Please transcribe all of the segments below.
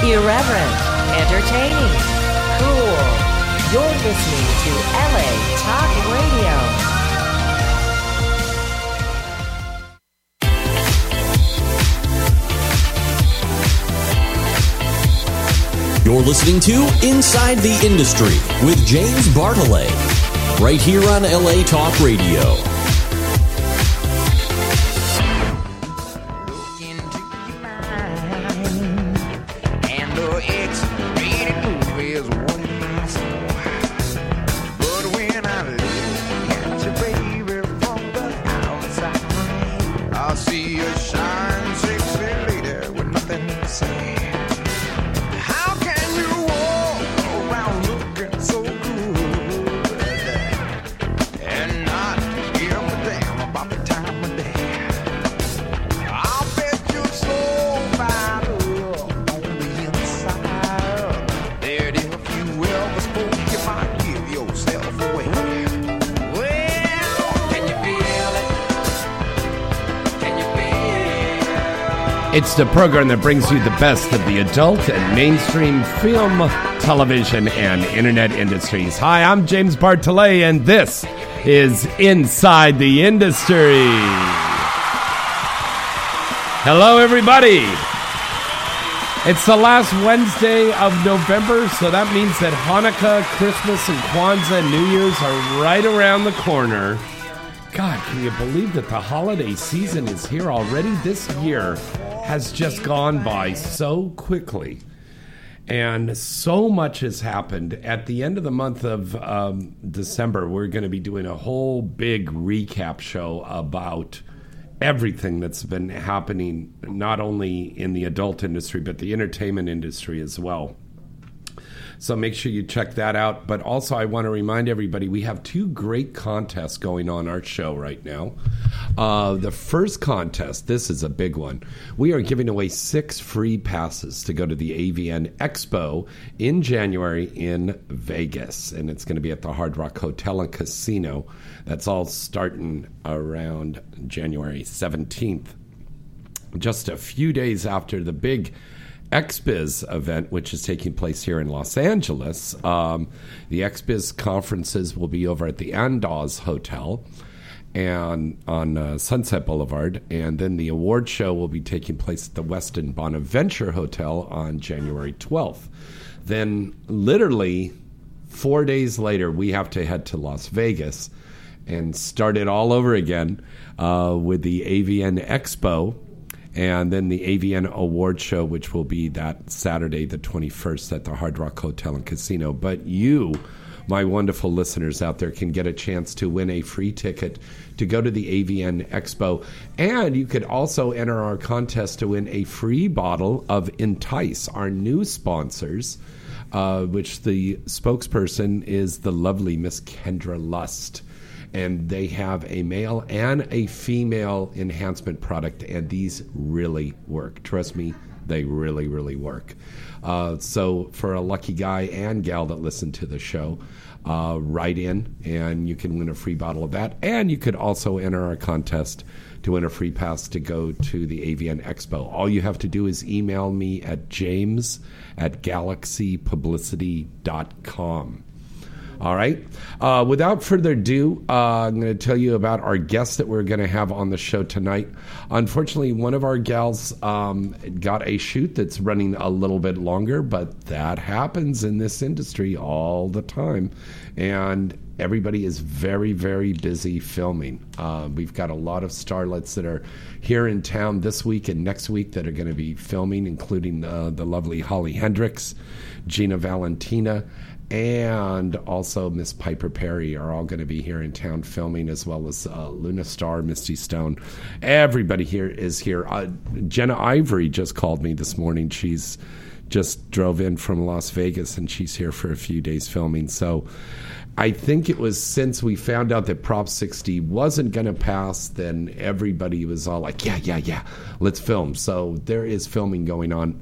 Irreverent, entertaining, cool. You're listening to LA Talk Radio. You're listening to Inside the Industry with James Bartolet, right here on LA Talk Radio. It's the program that brings you the best of the adult and mainstream film, television, and internet industries. Hi, I'm James Bartolet, and this is Inside the Industry. Hello, everybody. It's the last Wednesday of November, so that means that Hanukkah, Christmas, and Kwanzaa and New Year's are right around the corner. God, can you believe that the holiday season is here already? This year has just gone by so quickly, and so much has happened. At the end of the month of December, we're going to be doing a whole big recap show about everything that's been happening, not only in the adult industry, but the entertainment industry as well. So make sure you check that out. But also, I want to remind everybody, we have two great contests going on our show right now. The first contest, this is a big one. We are giving away 6 free passes to go to the AVN Expo in January in Vegas. And it's going to be at the Hard Rock Hotel and Casino. That's all starting around January 17th. Just a few days after the big XBiz event, which is taking place here in Los Angeles. The XBiz conferences will be over at the Andaz Hotel and on Sunset Boulevard, and then the award show will be taking place at the Westin Bonaventure Hotel on January 12th. Then literally 4 days later, we have to head to Las Vegas and start it all over again with the AVN Expo, and then the AVN Award Show, which will be that Saturday, the 21st, at the Hard Rock Hotel and Casino. But you, my wonderful listeners out there, can get a chance to win a free ticket to go to the AVN Expo. And you could also enter our contest to win a free bottle of Entice, our new sponsors, which the spokesperson is the lovely Miss Kendra Lust. And they have a male and a female enhancement product, and these really work. Trust me, they really, really work. So for a lucky guy and gal that listen to the show, write in, and you can win a free bottle of that. And you could also enter our contest to win a free pass to go to the AVN Expo. All you have to do is email me at james@galaxypublicity.com. All right. Without further ado, I'm going to tell you about our guest that we're going to have on the show tonight. Unfortunately, one of our gals got a shoot that's running a little bit longer, but that happens in this industry all the time. And everybody is very, very busy filming. We've got a lot of starlets that are here in town this week and next week that are going to be filming, including the lovely Holly Hendricks, Gina Valentina, and also Miss Piper Perry are all going to be here in town filming, as well as Luna Star, Misty Stone. Everybody here is here. Jenna Ivory just called me this morning. She's just drove in from Las Vegas, and she's here for a few days filming. So I think it was since we found out that Prop 60 wasn't going to pass, then everybody was all like, yeah, let's film. So there is filming going on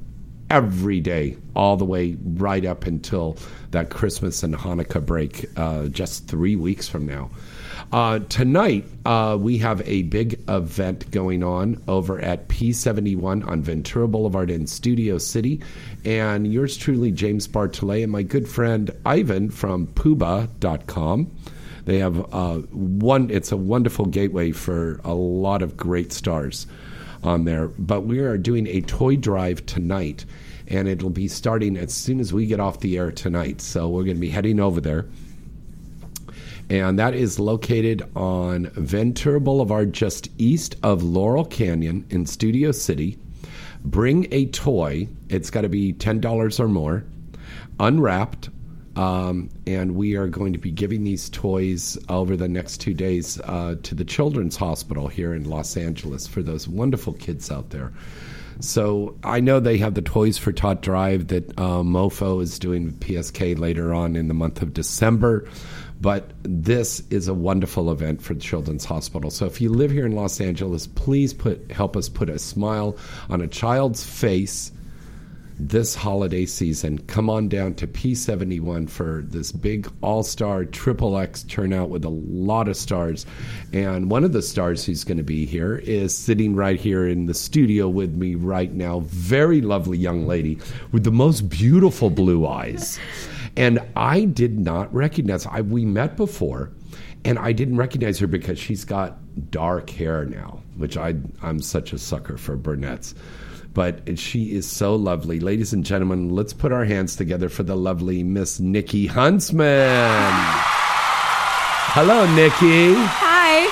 every day, all the way right up until that Christmas and Hanukkah break, just 3 weeks from now. Tonight, we have a big event going on over at P71 on Ventura Boulevard in Studio City. And yours truly, James Bartolet, and my good friend Ivan from Puba.com. They have it's a wonderful gateway for a lot of great stars on there. But we are doing a toy drive tonight, and it'll be starting as soon as we get off the air tonight. So we're going to be heading over there. And that is located on Ventura Boulevard, just east of Laurel Canyon in Studio City. Bring a toy. It's got to be $10 or more, unwrapped. And we are going to be giving these toys over the next 2 days to the Children's Hospital here in Los Angeles for those wonderful kids out there. So I know they have the Toys for Tot Drive that MoFo is doing with PSK later on in the month of December. But this is a wonderful event for the Children's Hospital. So if you live here in Los Angeles, please help us put a smile on a child's face this holiday season. Come on down to P71 for this big all-star XXX turnout with a lot of stars. And one of the stars who's going to be here is sitting right here in the studio with me right now. Very lovely young lady with the most beautiful blue eyes. And I did not recognize her. We met before, and I didn't recognize her because she's got dark hair now, which I'm such a sucker for brunettes. But she is so lovely. Ladies and gentlemen, let's put our hands together for the lovely Miss Nikki Huntsman. Hello, Nikki. Hi.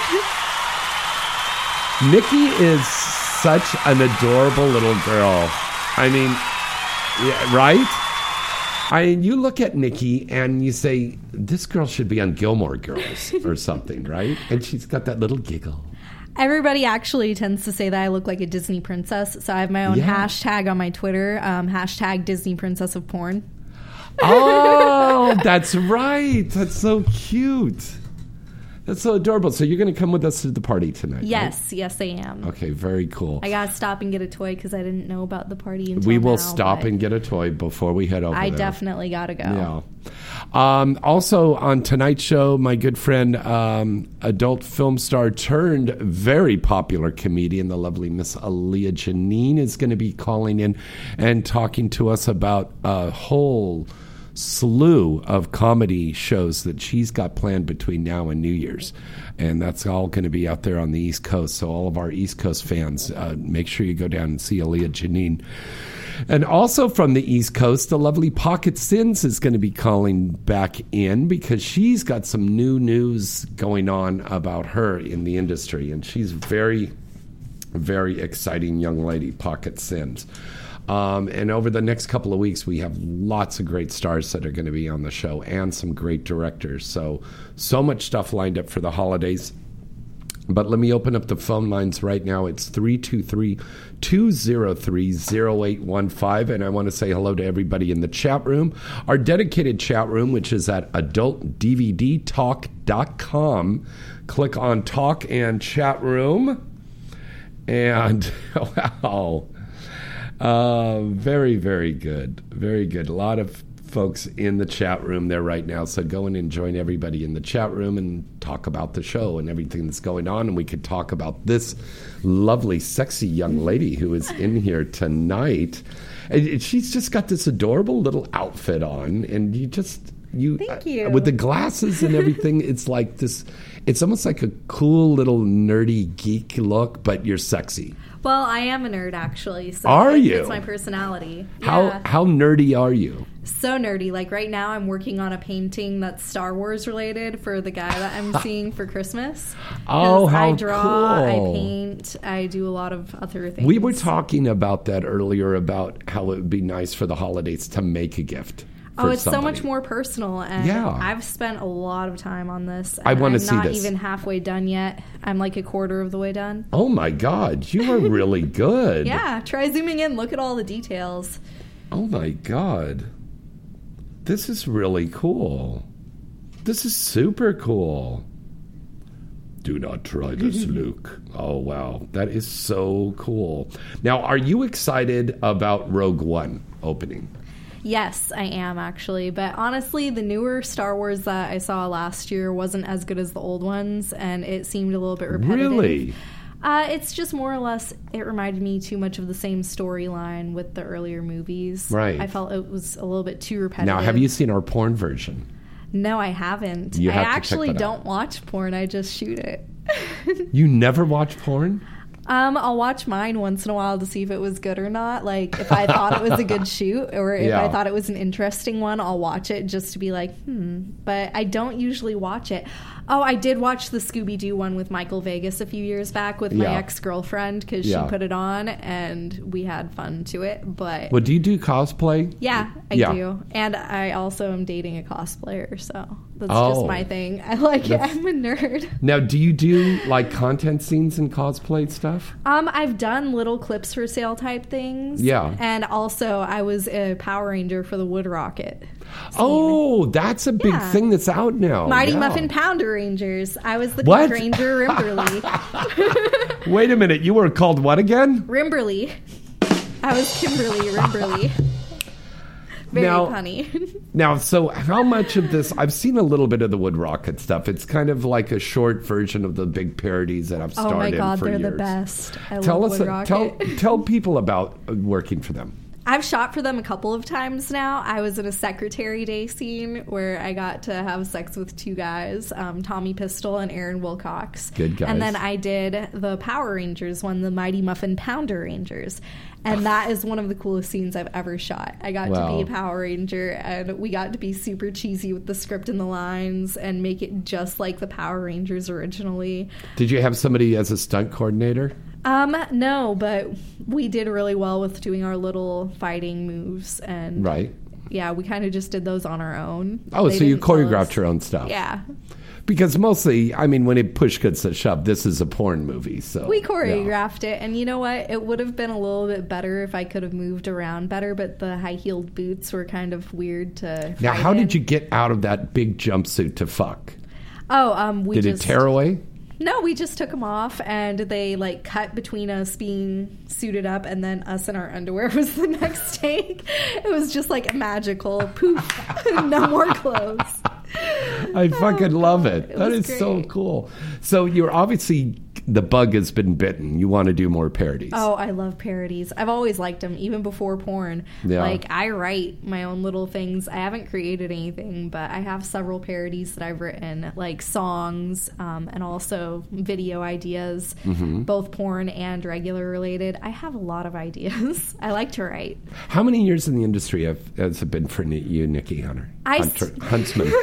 Nikki is such an adorable little girl. I mean, yeah, right? You look at Nikki and you say, this girl should be on Gilmore Girls or something, right? And she's got that little giggle. Everybody actually tends to say that I look like a Disney princess. So I have my own hashtag on my Twitter, hashtag Disney Princess of Porn. Oh, that's right. That's so cute. That's so adorable. So you're going to come with us to the party tonight? Yes, right? yes, I am. Okay, very cool. I got to stop and get a toy because I didn't know about the party until We will now, stop and get a toy before we head over there. I definitely got to go. Yeah. Also on tonight's show, my good friend, adult film star turned very popular comedian, the lovely Miss Aaliyah Janine, is going to be calling in and talking to us about a whole slew of comedy shows that she's got planned between now and New Year's. And that's all going to be out there on the East Coast. So all of our East Coast fans, make sure you go down and see Aaliyah Janine. And also from the East Coast, the lovely Pocket Sins is going to be calling back in because she's got some new news going on about her in the industry. And she's very, very exciting young lady, Pocket Sins. And over the next couple of weeks, we have lots of great stars that are going to be on the show and some great directors. So much stuff lined up for the holidays. But let me open up the phone lines right now. It's 323-203-0815. And I want to say hello to everybody in the chat room. Our dedicated chat room, which is at adultdvdtalk.com. Click on Talk and Chat Room. And, wow. Very, very good. Very good. A lot of folks in the chat room there right now. So go in and join everybody in the chat room and talk about the show and everything that's going on. And we could talk about this lovely, sexy young lady who is in here tonight. And she's just got this adorable little outfit on. And Thank you. With the glasses and everything, it's like this. It's almost like a cool little nerdy geek look, but you're sexy. Well, I am a nerd, actually. So are you? It's my personality. How nerdy are you? So nerdy. Like right now, I'm working on a painting that's Star Wars related for the guy that I'm seeing for Christmas. Oh, how I draw, cool. I paint, I do a lot of other things. We were talking about that earlier, about how it would be nice for the holidays to make a gift. Oh, it's so much more personal, and I've spent a lot of time on this. And I want to see this. I'm not even halfway done yet. I'm like a quarter of the way done. Oh my God, you are really good. Yeah, try zooming in. Look at all the details. Oh my God, this is really cool. This is super cool. Do not try this, Luke. Oh, wow. That is so cool. Now, are you excited about Rogue One opening? Yes, I am actually. But honestly, the newer Star Wars that I saw last year wasn't as good as the old ones, and it seemed a little bit repetitive. Really? It's just more or less, it reminded me too much of the same storyline with the earlier movies. Right. I felt it was a little bit too repetitive. Now, have you seen our porn version? No, I haven't. You I have to check actually that out. don't watch porn. I just shoot it. You never watch porn? I'll watch mine once in a while to see if it was good or not. Like, if I thought it was a good shoot or if I thought it was an interesting one, I'll watch it just to be like, But I don't usually watch it. Oh, I did watch the Scooby-Doo one with Michael Vegas a few years back with my ex-girlfriend because she put it on and we had fun to it. But Well, do you do cosplay? yeah, I do. And I also am dating a cosplayer, so that's just my thing. I like it. I'm a nerd. Now, do you do like content scenes and cosplay stuff? I've done little clips for sale type things. Yeah. And also I was a Power Ranger for the Wood Rocket scene. Oh, that's a big thing that's out now. Mighty Yeah. Muffin Pounder Rangers. I was the What? Ranger Rimberly. Wait a minute, you were called what again? Rimberly. I was Kimberly Rimberly. Very punny. Now, so how much of this? I've seen a little bit of the Wood Rocket stuff. It's kind of like a short version of the big parodies that I've starred Oh my God, in for they're years. the best. I Tell love us, Wood Rocket. tell people about working for them. I've shot for them a couple of times now. I was in a Secretary Day scene where I got to have sex with two guys, Tommy Pistol and Aaron Wilcox. Good guys. And then I did the Power Rangers one, the Mighty Muffin Pounder Rangers. And that is one of the coolest scenes I've ever shot. I got to be a Power Ranger, and we got to be super cheesy with the script and the lines and make it just like the Power Rangers originally. Did you have somebody as a stunt coordinator? No, but we did really well with doing our little fighting moves, and yeah, we kind of just did those on our own. Oh, They so you didn't tell choreographed us. your own stuff? Yeah. Because mostly, I mean, when it push gets to shove, this is a porn movie, so We choreographed it, and you know what? It would have been a little bit better if I could have moved around better, but the high-heeled boots were kind of weird to Now, fight how in. did you get out of that big jumpsuit to fuck? We Did it tear away? No, we just took them off, and they like cut between us being suited up and then us in our underwear was the next take. It was just like magical. Poof. No more clothes. I fucking love it. That was is so great. cool. So you're obviously, the bug has been bitten. You want to do more parodies. Oh, I love parodies. I've always liked them, even before porn. Yeah. Like, I write my own little things. I haven't created anything, but I have several parodies that I've written, like songs and also video ideas, both porn and regular related. I have a lot of ideas. I like to write. How many years in the industry has it been for you, Nikki Hunter? Huntsman.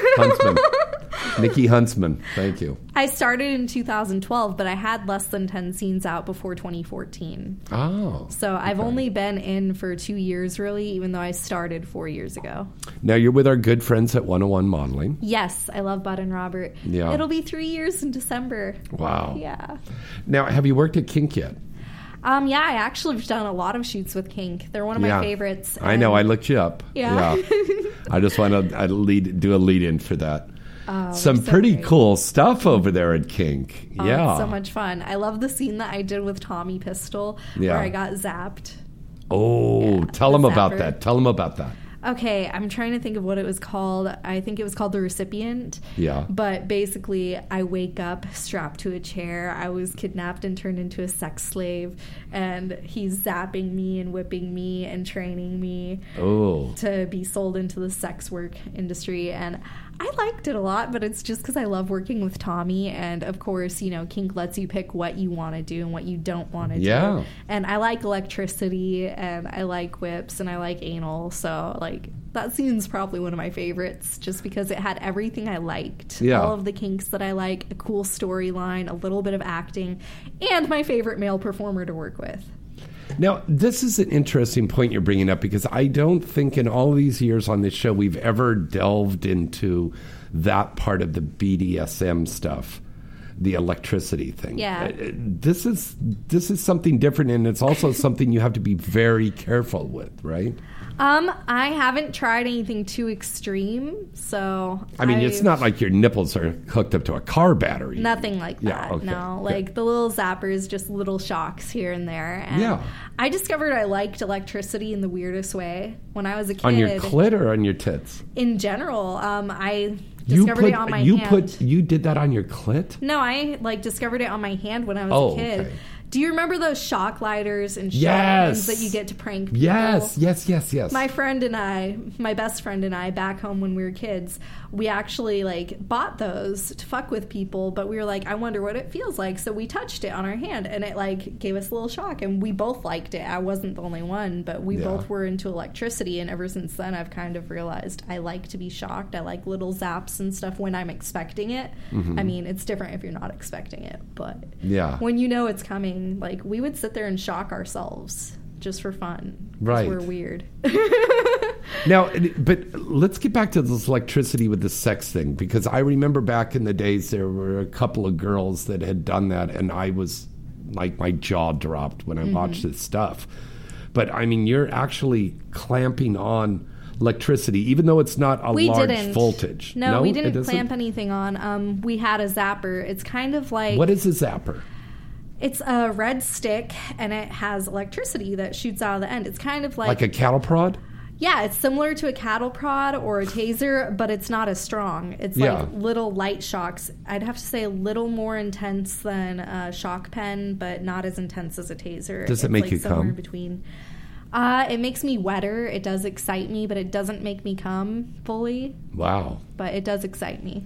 Nikki Huntsman. Thank you. I started in 2012, but I had less than 10 scenes out before 2014. Oh. So I've only been in for 2 years, really, even though I started 4 years ago. Now you're with our good friends at 101 Modeling. Yes, I love Bud and Robert. Yeah. It'll be 3 years in December. Wow. Yeah. Now, have you worked at Kink yet? Yeah, I actually have done a lot of shoots with Kink. They're one of my favorites. I know. I looked you up. Yeah. I just want to do a lead in for that. Oh, Some they're so pretty great. cool stuff over there at Kink. Oh, Yeah. it's so much fun. I love the scene that I did with Tommy Pistol Yeah. where I got zapped. Oh, Yeah, tell the them about zapper. that. Tell them about that. Okay, I'm trying to think of what it was called. I think it was called The Recipient. Yeah. But basically, I wake up strapped to a chair. I was kidnapped and turned into a sex slave. And he's zapping me and whipping me and training me Oh. to be sold into the sex work industry. And I liked it a lot, but it's just because I love working with Tommy. And of course, you know, Kink lets you pick what you want to do and what you don't want to Yeah. do. And I like electricity and I like whips and I like anal. So, like, that scene's probably one of my favorites just because it had everything I liked. Yeah. All of the kinks that I like, a cool storyline, a little bit of acting, and my favorite male performer to work with. Now, this is an interesting point you're bringing up because I don't think in all these years on this show we've ever delved into that part of the BDSM stuff, the electricity thing. Yeah. This is something different, and it's also something you have to be very careful with, right? I haven't tried anything too extreme, so I mean, it's not like your nipples are hooked up to a car battery. Nothing like that. Okay. No, like the little zappers, just little shocks here and there. And I discovered I liked electricity in the weirdest way when I was a kid. On your clit or on your tits? In general, I discovered it on my hand. You did that on your clit? No, I discovered it on my hand when I was a kid. Okay. Do you remember those shock lighters and shock pens that you get to prank people? Yes. My friend and I, my best friend and I, back home when we were kids, we actually bought those to fuck with people, but we were like, I wonder what it feels like. So we touched it on our hand and it gave us a little shock, and we both liked it. I wasn't the only one, but we both were into electricity, and ever since then I've kind of realized I like to be shocked. I like little zaps and stuff when I'm expecting it. I mean, it's different if you're not expecting it, but when you know it's coming, we would sit there and shock ourselves just for fun. Right. We're weird. Now, but let's get back to this electricity with the sex thing, because I remember back in the days there were a couple of girls that had done that, and I was my jaw dropped when I watched this stuff. But I mean, you're actually clamping on electricity, even though it's not a large voltage. No, we didn't clamp anything on. We had a zapper. It's kind of like... What is a zapper? It's a red stick, and it has electricity that shoots out of the end. It's kind of like a cattle prod? Yeah, it's similar to a cattle prod or a taser, but it's not as strong. It's like little light shocks. I'd have to say a little more intense than a shock pen, but not as intense as a taser. Does it make you come? Between. It makes me wetter. It does excite me, but it doesn't make me come fully. Wow. But it does excite me.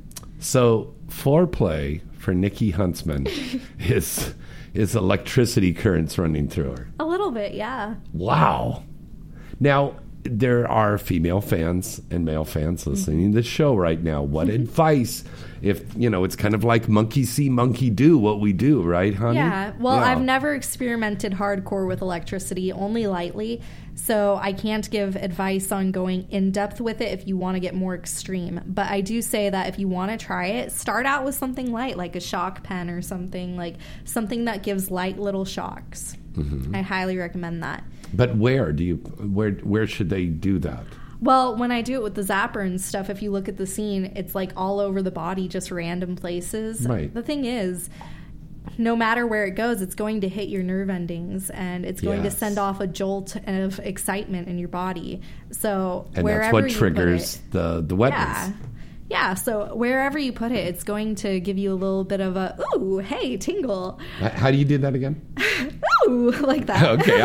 So foreplay for Nikki Huntsman is electricity currents running through her. A little bit, yeah. Wow. Now, there are female fans and male fans listening to the show right now. What advice, if, it's kind of like monkey see, monkey do what we do, right, honey? Yeah. Well, I've never experimented hardcore with electricity, only lightly. So I can't give advice on going in depth with it if you want to get more extreme. But I do say that if you want to try it, start out with something light, like a shock pen or something that gives light little shocks. I highly recommend that. But where should they do that? Well, when I do it with the zapper and stuff, if you look at the scene, it's all over the body, just random places. Right. The thing is, no matter where it goes, it's going to hit your nerve endings, and it's going to send off a jolt of excitement in your body. So and that's what triggers the wetness. Yeah, so wherever you put it, it's going to give you a little bit of a, ooh, hey, tingle. How do you do that again? Ooh, like that. Okay,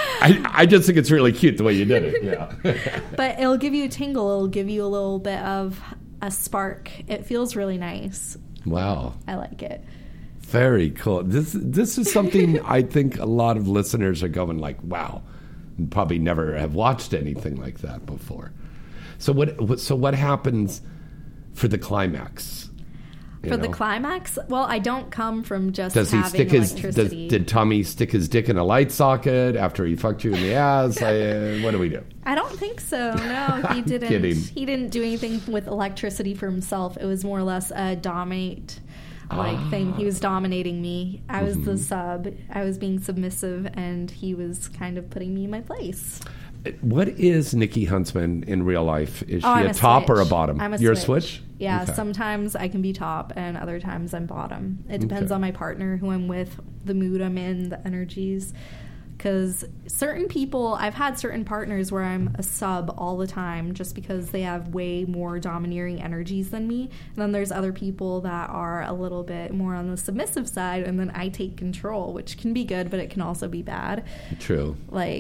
I just think it's really cute the way you did it. Yeah. But it'll give you a tingle. It'll give you a little bit of a spark. It feels really nice. Wow. I like it. Very cool. This is something I think a lot of listeners are going wow, and probably never have watched anything like that before. So what happens for the climax? The climax? Well, I don't come from just having electricity. Did Tommy stick his dick in a light socket after he fucked you in the ass? What do we do? I don't think so. No, he didn't. Kidding. He didn't do anything with electricity for himself. It was more or less a dominate thing. He was dominating me. I was the sub. I was being submissive, and he was kind of putting me in my place. What is Nikki Huntsman in real life? Is she a top switch. Or a bottom? You're a switch? Yeah, okay. Sometimes I can be top, and other times I'm bottom. It depends on my partner, who I'm with, the mood I'm in, the energies. Because certain people, I've had certain partners where I'm a sub all the time just because they have way more domineering energies than me. And then there's other people that are a little bit more on the submissive side, and then I take control, which can be good, but it can also be bad. True.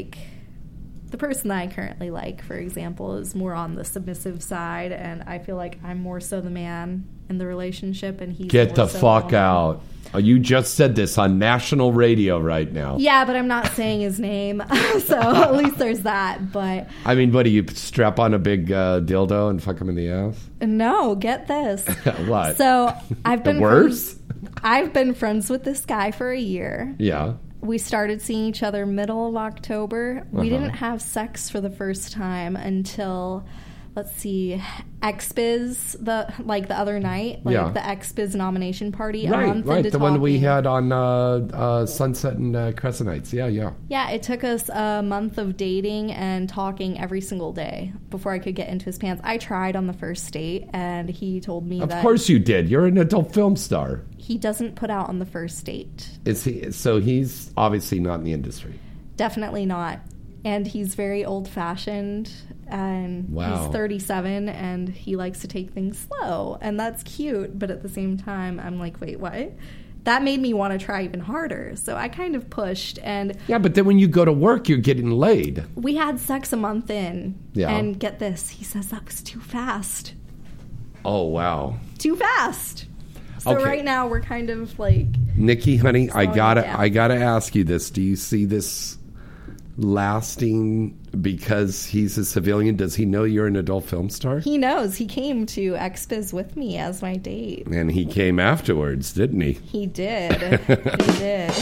The person that I currently like, for example, is more on the submissive side, and I feel like I'm more so the man in the relationship, and he's Get the fuck out. Oh, you just said this on national radio right now. Yeah, but I'm not saying his name, so at least there's that. But I mean, what do you strap on a big dildo and fuck him in the ass? No, get this. What? So I've been worse. I've been friends with this guy for a year. Yeah. We started seeing each other middle of October. We didn't have sex for the first time until let's see, XBiz the other night, the XBiz nomination party. Right, the one we had on Sunset and Crescent Heights. Yeah. Yeah, it took us a month of dating and talking every single day before I could get into his pants. I tried on the first date, and he told me that... Of course you did. You're an adult film star. He doesn't put out on the first date. Is he? So he's obviously not in the industry. Definitely not. And he's very old-fashioned, and he's 37, and he likes to take things slow. And that's cute, but at the same time, I'm like, wait, what? That made me want to try even harder. So I kind of pushed. And yeah, but then when you go to work, you're getting laid. We had sex a month in. Yeah. And get this, he says that was too fast. Oh, wow. Too fast. So right now, we're kind of like... Nikki, honey, I gotta ask you this. Do you see this lasting because he's a civilian? Does he know you're an adult film star? He knows. He came to XBiz with me as my date. And he came afterwards, didn't he? He did. He did.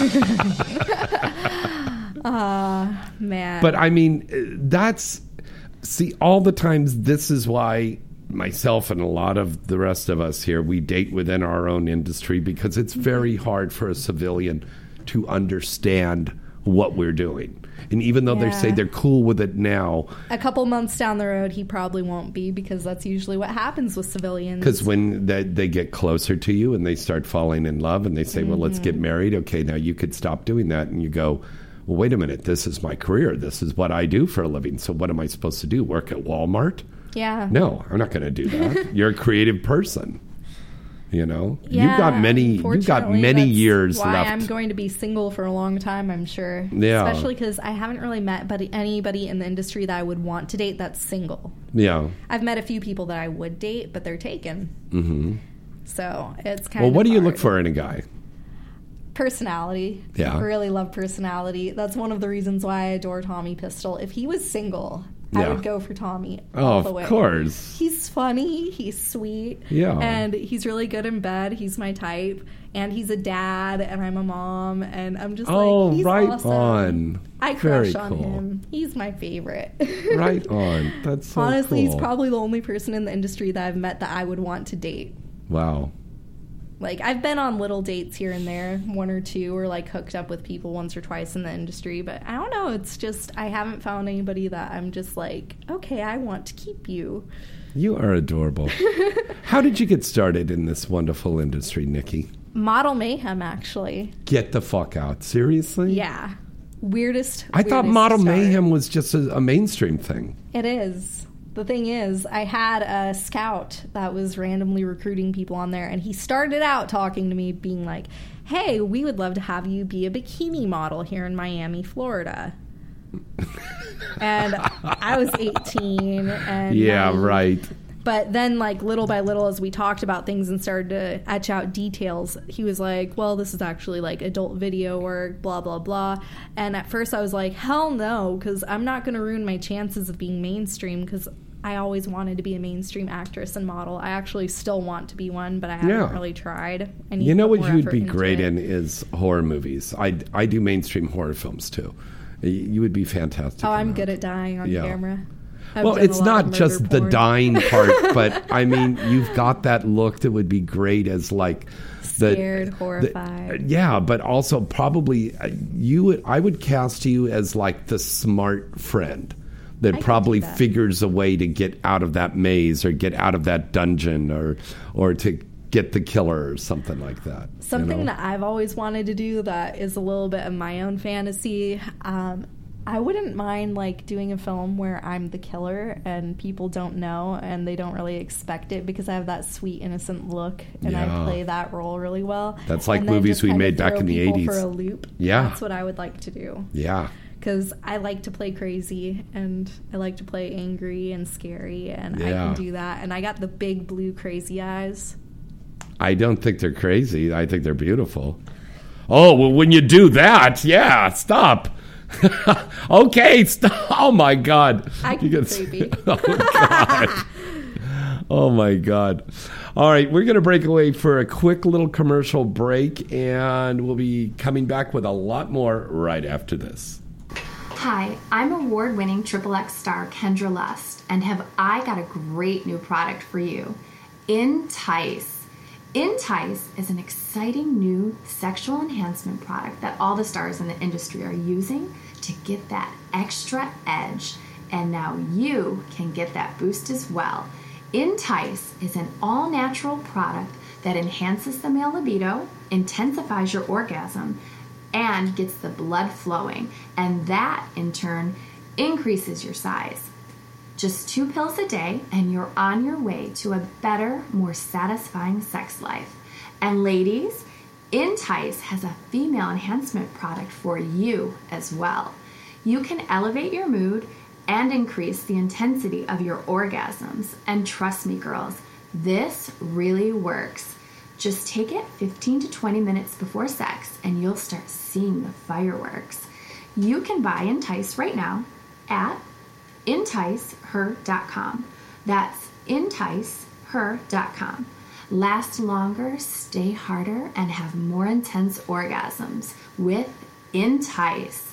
Man. But I mean, see, all the times, this is why myself and a lot of the rest of us here, we date within our own industry because it's very hard for a civilian to understand what we're doing. And even though they say they're cool with it now, a couple months down the road, he probably won't be, because that's usually what happens with civilians. Because when they get closer to you and they start falling in love and they say, well, let's get married. Okay, now you could stop doing that. And you go, well, wait a minute. This is my career. This is what I do for a living. So what am I supposed to do? Work at Walmart? Yeah. No, I'm not going to do that. You're a creative person. You know, yeah, you've got many years why left. I'm going to be single for a long time, I'm sure. Yeah. Especially because I haven't really met anybody in the industry that I would want to date that's single. Yeah. I've met a few people that I would date, but they're taken. Mm-hmm. So it's kind of Well, what do you hard. look for in a guy? Personality. Yeah. I really love personality. That's one of the reasons why I adore Tommy Pistol. If he was single, I would go for Tommy all the way. Of course. He's funny. He's sweet. Yeah. And he's really good in bed. He's my type. And he's a dad, and I'm a mom. And I'm just like, he's right awesome. On. I crush on him. He's my favorite. Right on. That's so Honestly, cool. he's probably the only person in the industry that I've met that I would want to date. Wow. Like, I've been on little dates here and there, one or two, or like hooked up with people once or twice in the industry, but I don't know, it's just, I haven't found anybody that I'm just like, okay, I want to keep you. You are adorable. How did you get started in this wonderful industry, Nikki? Model Mayhem, actually. Get the fuck out. Seriously? Yeah. Weirdest I thought Model Mayhem was just a mainstream thing. It is. The thing is, I had a scout that was randomly recruiting people on there, and he started out talking to me being like, hey, we would love to have you be a bikini model here in Miami, Florida. And I was 18. And yeah, right. But then, like, little by little, as we talked about things and started to etch out details, he was like, well, this is actually, like, adult video work, blah, blah, blah. And at first I was like, hell no, because I'm not going to ruin my chances of being mainstream, because I always wanted to be a mainstream actress and model. I actually still want to be one, but I haven't really tried. You know what you'd be great in is horror movies. I do mainstream horror films, too. You would be fantastic. Oh, I'm good at dying on camera. Well, it's not just the dying part, but I mean, you've got that look that would be great as like scared, horrified. Yeah, but also probably I would cast you as like the smart friend that probably figures a way to get out of that maze or get out of that dungeon or to get the killer or something like that. Something that I've always wanted to do that is a little bit of my own fantasy. I wouldn't mind like doing a film where I'm the killer and people don't know and they don't really expect it, because I have that sweet innocent look and I play that role really well. That's like movies we made back in the 80s. For a loop. Yeah. That's what I would like to do. Yeah. Because I like to play crazy and I like to play angry and scary, and I can do that. And I got the big blue crazy eyes. I don't think they're crazy. I think they're beautiful. Oh, well, when you do that, stop. Okay, stop. Oh, my God. I can be creepy. Oh, God. Oh, my God. All right, we're going to break away for a quick little commercial break, and we'll be coming back with a lot more right after this. Hi, I'm award-winning XXX star Kendra Lust, and have I got a great new product for you. Entice. Entice is an exciting new sexual enhancement product that all the stars in the industry are using to get that extra edge. And now you can get that boost as well. Entice is an all-natural product that enhances the male libido, intensifies your orgasm, and gets the blood flowing, and that in turn increases your size. Just 2 pills a day and you're on your way to a better, more satisfying sex life. And ladies, Entice has a female enhancement product for you as well. You can elevate your mood and increase the intensity of your orgasms. And trust me, girls, this really works. Just take it 15 to 20 minutes before sex and you'll start seeing the fireworks. You can buy Entice right now at enticeher.com. That's enticeher.com. Last longer, stay harder, and have more intense orgasms with Entice.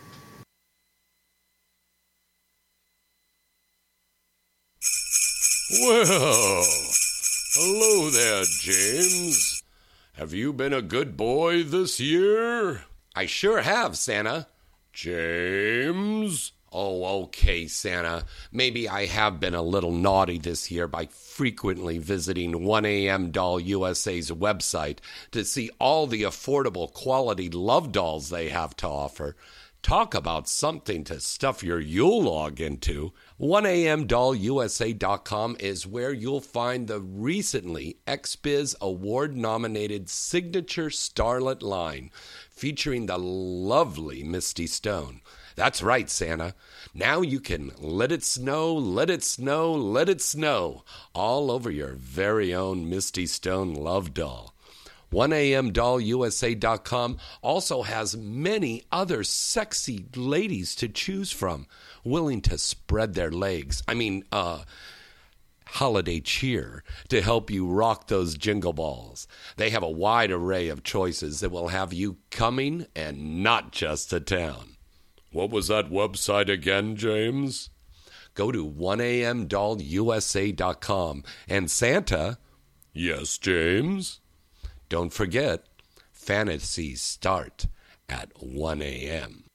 Well, hello there, James. Have you been a good boy this year? I sure have, Santa. James? Oh, okay, Santa. Maybe I have been a little naughty this year by frequently visiting 1AM Doll USA's website to see all the affordable quality love dolls they have to offer. Talk about something to stuff your Yule log into. 1amdollusa.com is where you'll find the recently XBiz Award-nominated Signature Starlet line featuring the lovely Misty Stone. That's right, Santa. Now you can let it snow, let it snow, let it snow all over your very own Misty Stone love doll. 1amdollusa.com also has many other sexy ladies to choose from, willing to spread their legs. Holiday cheer to help you rock those jingle balls. They have a wide array of choices that will have you coming and not just to town. What was that website again, James? Go to 1amdollusa.com. And Santa... Yes, James? Don't forget, fantasies start at 1 a.m.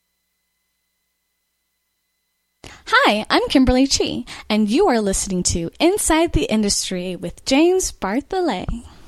Hi, I'm Kimberly Chi, and you are listening to Inside the Industry with James Bartholet.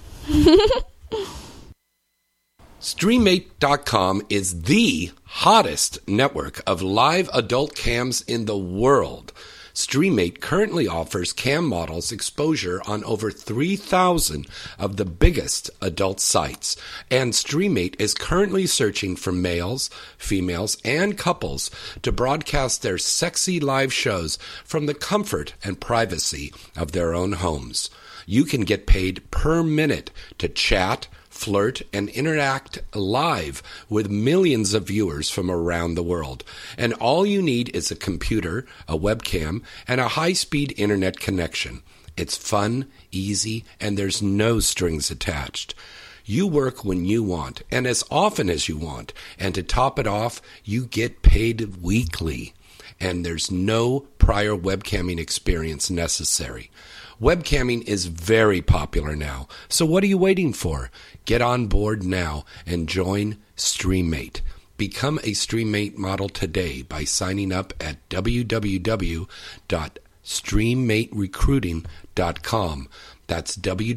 StreamMate.com is the hottest network of live adult cams in the world. StreamMate currently offers cam models exposure on over 3,000 of the biggest adult sites, and StreamMate is currently searching for males, females, and couples to broadcast their sexy live shows from the comfort and privacy of their own homes. You can get paid per minute to chat, flirt, and interact live with millions of viewers from around the world. And all you need is a computer, a webcam, and a high-speed internet connection. It's fun, easy, and there's no strings attached. You work when you want, and as often as you want. And to top it off, you get paid weekly. And there's no prior webcamming experience necessary. Webcamming is very popular now, so what are you waiting for? Get on board now and join StreamMate. Become a StreamMate model today by signing up at www.streammaterecruiting.com. That's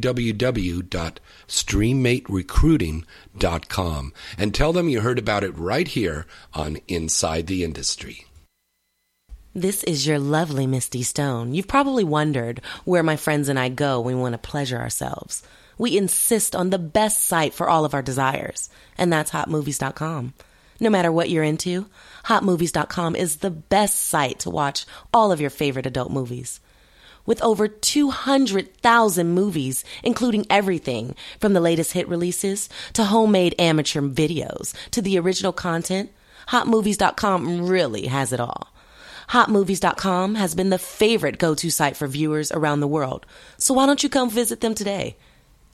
www.streammaterecruiting.com. And tell them you heard about it right here on Inside the Industry. This is your lovely Misty Stone. You've probably wondered where my friends and I go when we want to pleasure ourselves. We insist on the best site for all of our desires, and that's HotMovies.com. No matter what you're into, HotMovies.com is the best site to watch all of your favorite adult movies. With over 200,000 movies, including everything from the latest hit releases to homemade amateur videos to the original content, HotMovies.com really has it all. HotMovies.com has been the favorite go-to site for viewers around the world, so why don't you come visit them today?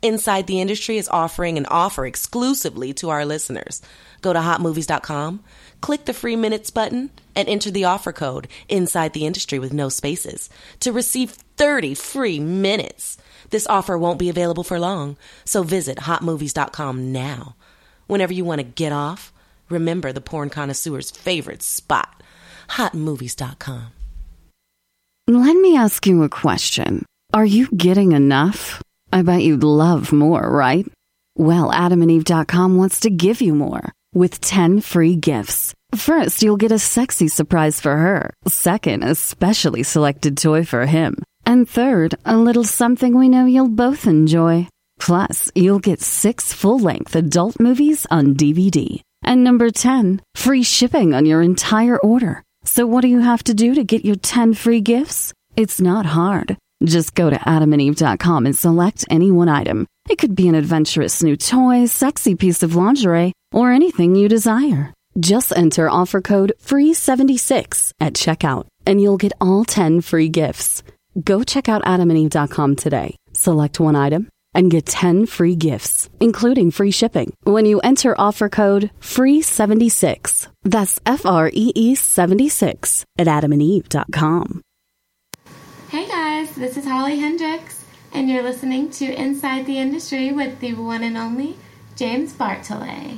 Inside the Industry is offering an offer exclusively to our listeners. Go to hotmovies.com, click the free minutes button, and enter the offer code Inside the Industry with no spaces to receive 30 free minutes. This offer won't be available for long, so visit hotmovies.com now. Whenever you want to get off, remember the porn connoisseur's favorite spot, hotmovies.com. Let me ask you a question. Are you getting enough? I bet you'd love more, right? Well, AdamandEve.com wants to give you more with 10 free gifts. First, you'll get a sexy surprise for her. Second, a specially selected toy for him. And third, a little something we know you'll both enjoy. Plus, you'll get 6 full-length adult movies on DVD. And number 10, free shipping on your entire order. So what do you have to do to get your 10 free gifts? It's not hard. Just go to AdamandEve.com and select any one item. It could be an adventurous new toy, sexy piece of lingerie, or anything you desire. Just enter offer code FREE76 at checkout, and you'll get all 10 free gifts. Go check out AdamandEve.com today. Select one item and get 10 free gifts, including free shipping, when you enter offer code FREE76. That's FREE76 at AdamandEve.com. Hey guys, this is Holly Hendricks, and you're listening to Inside the Industry with the one and only James Bartolet.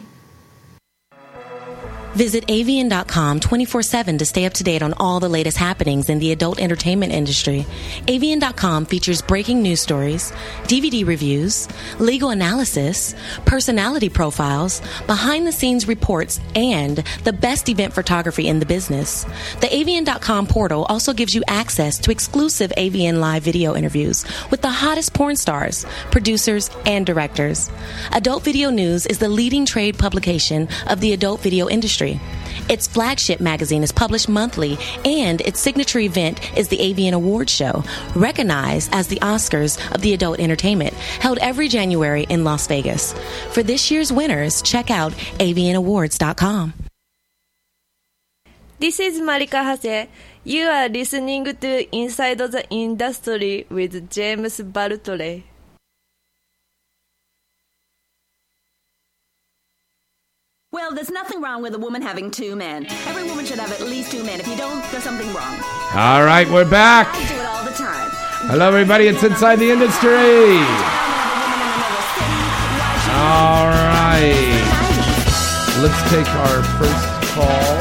Visit avian.com 24/7 to stay up to date on all the latest happenings in the adult entertainment industry. Avian.com features breaking news stories, DVD reviews, legal analysis, personality profiles, behind-the-scenes reports, and the best event photography in the business. The avian.com portal also gives you access to exclusive Avian Live video interviews with the hottest porn stars, producers, and directors. Adult Video News is the leading trade publication of the adult video industry. Its flagship magazine is published monthly, and its signature event is the Avian Awards Show, recognized as the Oscars of the adult entertainment, held every January in Las Vegas. For this year's winners, check out avianawards.com. This is Marika Hase. You are listening to Inside the Industry with James Bartolet. Well, there's nothing wrong with a woman having 2 men. Every woman should have at least 2 men. If you don't, there's something wrong. All right, we're back. I do it all the time. Hello, everybody. It's Inside the Industry. All right. Let's take our first call.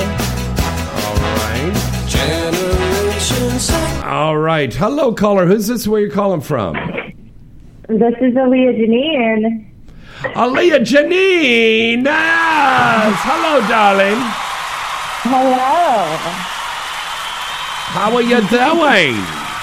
All right. Hello, caller. Who's this? Where you calling from? This is Aaliyah Janine. Aaliyah Janine! Yes! Hello, darling. Hello. How are you doing?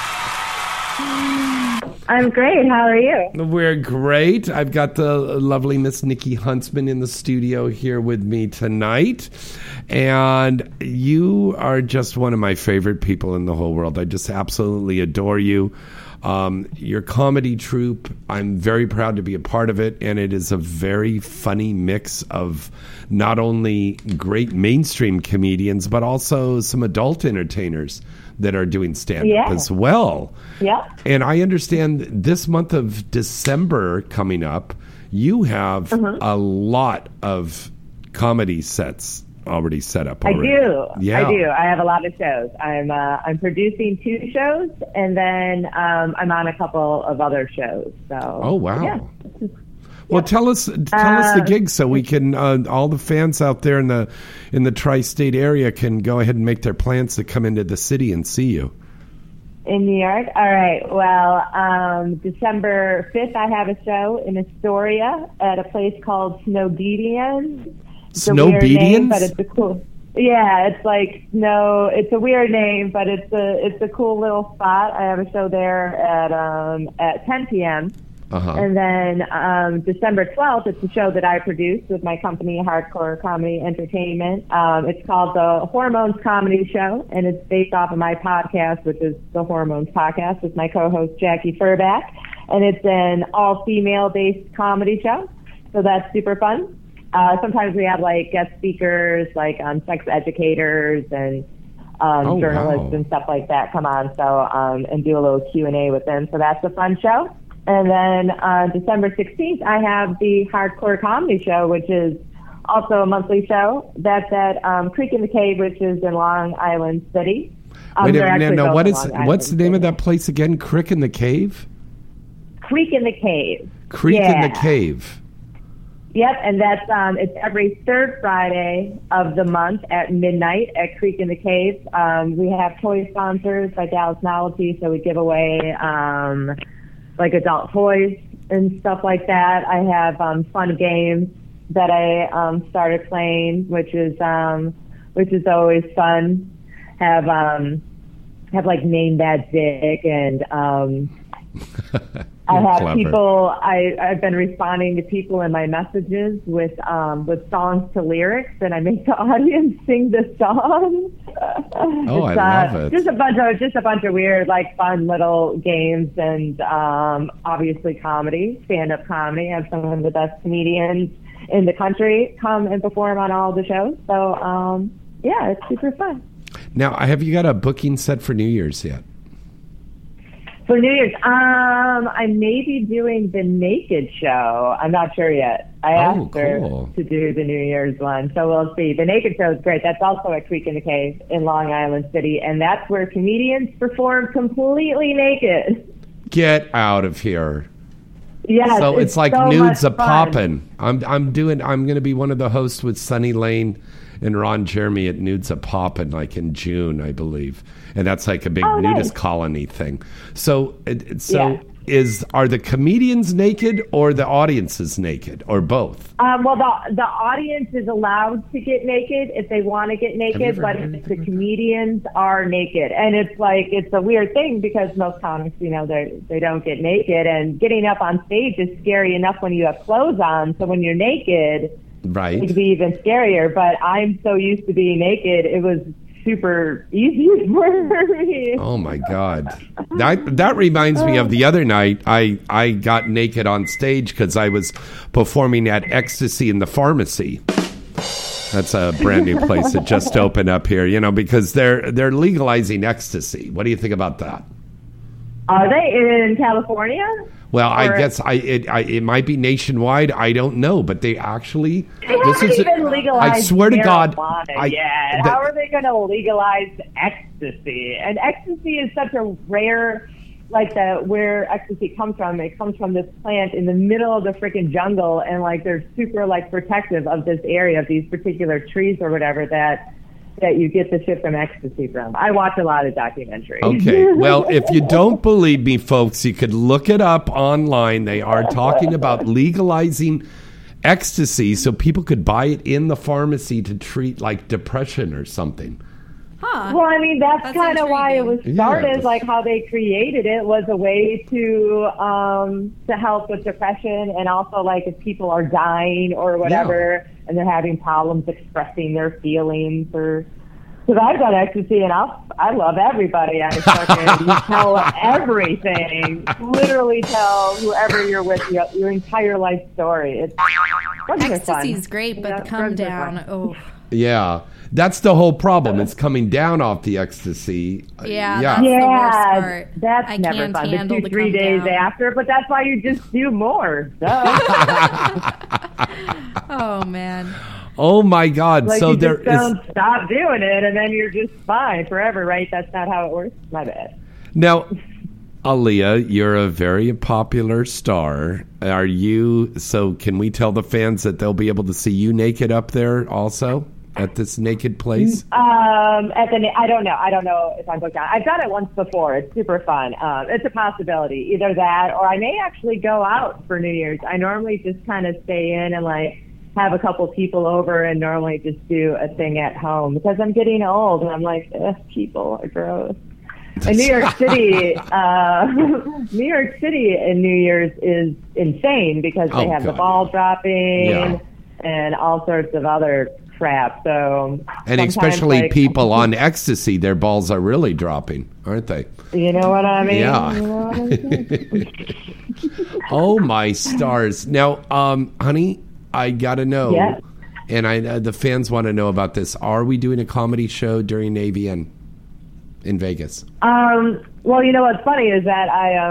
I'm great. How are you? We're great. I've got the lovely Miss Nikki Huntsman in the studio here with me tonight. And you are just one of my favorite people in the whole world. I just absolutely adore you. Your comedy troupe, I'm very proud to be a part of it, and it is a very funny mix of not only great mainstream comedians, but also some adult entertainers that are doing stand-up as well. Yeah. And I understand this month of December coming up, you have a lot of comedy sets already set up already. I do. Yeah. I do. I have a lot of shows. I'm producing 2 shows, and then I'm on a couple of other shows. So. Oh wow. Yeah. Well, tell us the gig so we can all the fans out there in the tri-state area can go ahead and make their plans to come into the city and see you. In New York? All right. Well, December 5th, I have a show in Astoria at a place called Snowbedians. Snowbedians? But it's a cool. Yeah, it's like snow. It's a weird name, but it's a cool little spot. I have a show there at 10 p.m. And then December 12th, it's a show that I produce with my company, Hardcore Comedy Entertainment. It's called the Hormones Comedy Show, and it's based off of my podcast, which is the Hormones Podcast, with my co-host Jackie Furback. And it's an all-female-based comedy show, so that's super fun. Sometimes we have like guest speakers, like sex educators and journalists and stuff like that come on, so and do a little Q&A with them. So that's a fun show. And then December 16th, I have the Hardcore Comedy Show, which is also a monthly show. That's at Creek in the Cave, which is in Long Island City. What's the name of that place again? Creek in the Cave? Creek in the Cave. Creek in the Cave. Yep, and that's it's every third Friday of the month at midnight at Creek in the Cave. We have toy sponsors by Dallas Novelty, so we give away like adult toys and stuff like that. I have fun games that I started playing, which is always fun. Have like Name That Dick, and I have clever. people. I've been responding to people in my messages with songs to lyrics, and I make the audience sing the songs. Oh, I love it. Just a bunch of weird, like, fun little games, and obviously comedy, stand-up comedy. I have some of the best comedians in the country come and perform on all the shows. So yeah, it's super fun. Now, have you got a booking set for New Year's yet? For New Year's, I may be doing the Naked Show. I'm not sure yet. I asked her to do the New Year's one, so we'll see. The Naked Show is great. That's also at Creek in the Cave in Long Island City, and that's where comedians perform completely naked. Get out of here. Yes, so it's like so nudes a much fun. poppin'. I'm going to be one of the hosts with Sunny Lane and Ron Jeremy at Nudes a Poppin', like in June, I believe, and that's like a big nudist colony thing. So are the comedians naked or the audience is naked or both? Well, the audience is allowed to get naked if they want to get naked, but the comedians are naked, and it's a weird thing because most comics, they don't get naked, and getting up on stage is scary enough when you have clothes on. So when you're naked, right, it could be even scarier. But I'm so used to being naked, it was super easy for me. Oh my God. That reminds me of the other night I got naked on stage because I was performing at Ecstasy in the Pharmacy. That's a brand new place that just opened up here, because they're legalizing ecstasy. What do you think about that? Are they in California? Well, I guess it might be nationwide. I don't know, but they actually. Even legalized I swear to God. How are they going to legalize ecstasy? And ecstasy is such a rare, where ecstasy comes from. It comes from this plant in the middle of the freaking jungle, and they're super protective of this area, of these particular trees or whatever that you get the shit from ecstasy from. I watch a lot of documentaries. Okay. Well, if you don't believe me, folks, you could look it up online. They are talking about legalizing ecstasy so people could buy it in the pharmacy to treat depression or something. Huh. Well, I mean, that's kind of why it was started. Like how they created it was a way to help with depression, and also if people are dying or whatever, and they're having problems expressing their feelings, or because I've got ecstasy and I love everybody. I fucking tell everything, literally tell whoever you're with your entire life story. Ecstasy is great, but the come down, oh. Yeah. That's the whole problem. It's coming down off the ecstasy. Yeah, that's the worst part. That's never fun. The 2-3 days after, but that's why you just do more. Oh, man. Oh, my God. So you just don't stop doing it, and then you're just fine forever, right? That's not how it works. My bad. Now, Aaliyah, you're a very popular star. So can we tell the fans that they'll be able to see you naked up there also? At this naked place? I don't know. I don't know if I'm booked out. I've done it once before. It's super fun. It's a possibility. Either that, or I may actually go out for New Year's. I normally just kind of stay in and have a couple people over, and normally just do a thing at home because I'm getting old and I'm like, people are gross. And New York City in New Year's is insane because they have the ball dropping and all sorts of other crap. So, and especially people on ecstasy, their balls are really dropping, aren't they? You know what I mean? Yeah. You know what I mean? Oh my stars! Now, honey, I gotta know, and the fans want to know about this. Are we doing a comedy show during AVN in Vegas? Well, you know what's funny is that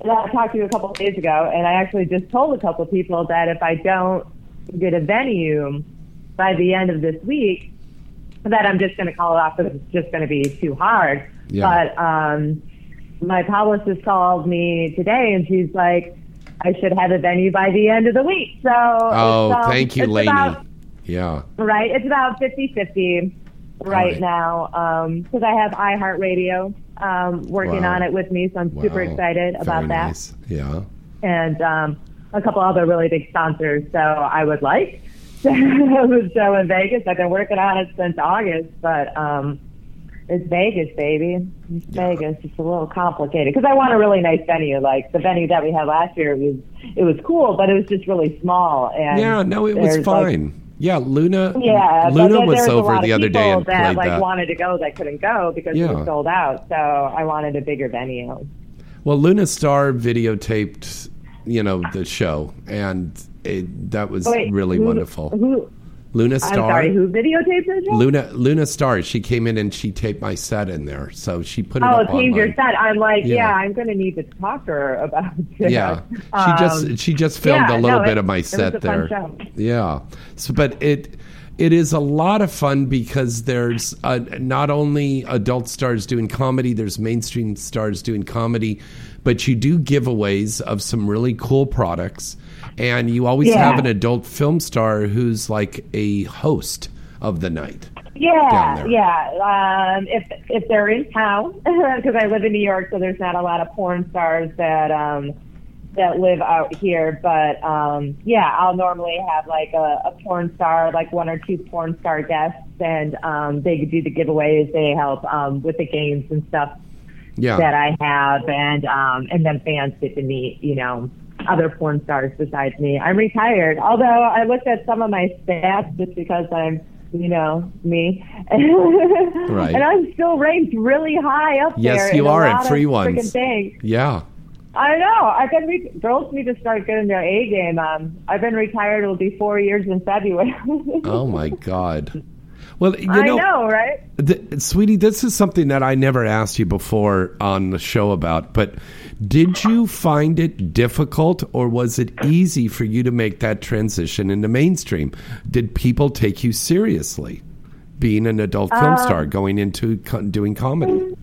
I talked to you a couple of days ago, and I actually just told a couple of people that if I don't get a venue by the end of this week, that I'm just going to call it off because it's just going to be too hard. Yeah. But my publicist called me today, and she's like, I should have a venue by the end of the week. So thank you, Lainey. Right. It's about 50-50 right now because I have iHeartRadio working on it with me, so I'm super excited about that. Nice. Yeah. And a couple other really big sponsors. So I would like to have a show in Vegas. I've been working on it since August, but it's Vegas, baby. It's Vegas. It's a little complicated because I want a really nice venue. Like the venue that we had last year, it was cool, but it was just really small. And it was fine. Like, Luna. Yeah, Luna was over the other day and played that. that. Wanted to go that couldn't go because it was sold out. So I wanted a bigger venue. Well, Luna Star videotaped, the show, and that was really wonderful. Luna Star. I'm sorry, who videotaped the show? Luna Star. She came in and she taped my set in there, so she put it up online. Taped your set. I'm like, I'm going to need to talk to her about it. Yeah, she just filmed a little bit of my set there. Fun show. Yeah, but it is a lot of fun because there's not only adult stars doing comedy, there's mainstream stars doing comedy, but you do giveaways of some really cool products. And you always have an adult film star who's like a host of the night. Yeah. If they're in town, because I live in New York, so there's not a lot of porn stars that live out here. But I'll normally have like a porn star, like one or two porn star guests, and they do the giveaways. They help with the games and stuff that I have, and then fans get to meet, other porn stars besides me. I'm retired, although I looked at some of my stats just because I'm, me. Right. And I'm still ranked really high up there. Yes, you are at Free Ones. Things. Yeah. I know. Girls need to start getting their A game on. I've been retired. It'll be 4 years in February. Oh, my God. Well, I know, right? Sweetie, this is something that I never asked you before on the show about, but did you find it difficult or was it easy for you to make that transition into mainstream? Did people take you seriously, being an adult film star, going into doing comedy?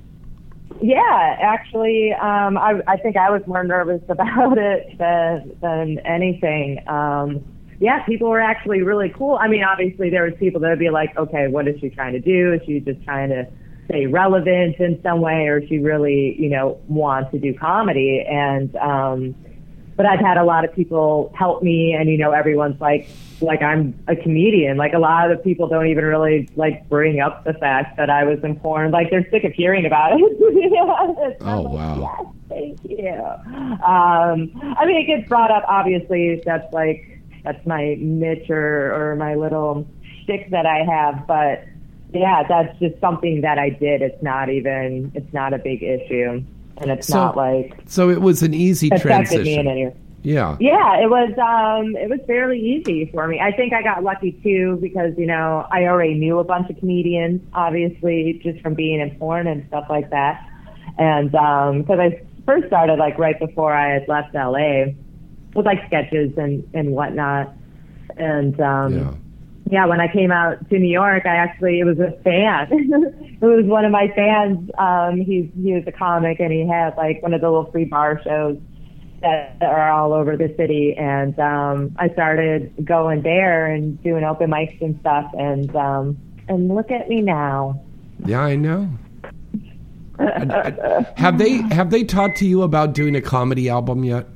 Yeah, actually, I think I was more nervous about it than anything. People were actually really cool. I mean, obviously there was people that would be like, okay, what is she trying to do? Is she just trying to stay relevant in some way, or she really, want to do comedy? And, but I've had a lot of people help me, and, everyone's like I'm a comedian. Like a lot of the people don't even really bring up the fact that I was in porn. Like they're sick of hearing about it. Oh, wow. Yes, thank you. I mean, it gets brought up, obviously, that's my niche or my little shtick that I have, but that's just something that I did. It's not a big issue, and it's not like. So it was an easy transition. Me in any. Yeah. Yeah, it was fairly easy for me. I think I got lucky too because I already knew a bunch of comedians, obviously, just from being in porn and stuff like that, and because I first started right before I had left LA. With sketches and whatnot. And when I came out to New York, it was a fan. It was one of my fans. He was a comic, and he had one of the little free bar shows that are all over the city. And I started going there and doing open mics and stuff. And look at me now. Yeah, I know. Have they talked to you about doing a comedy album yet?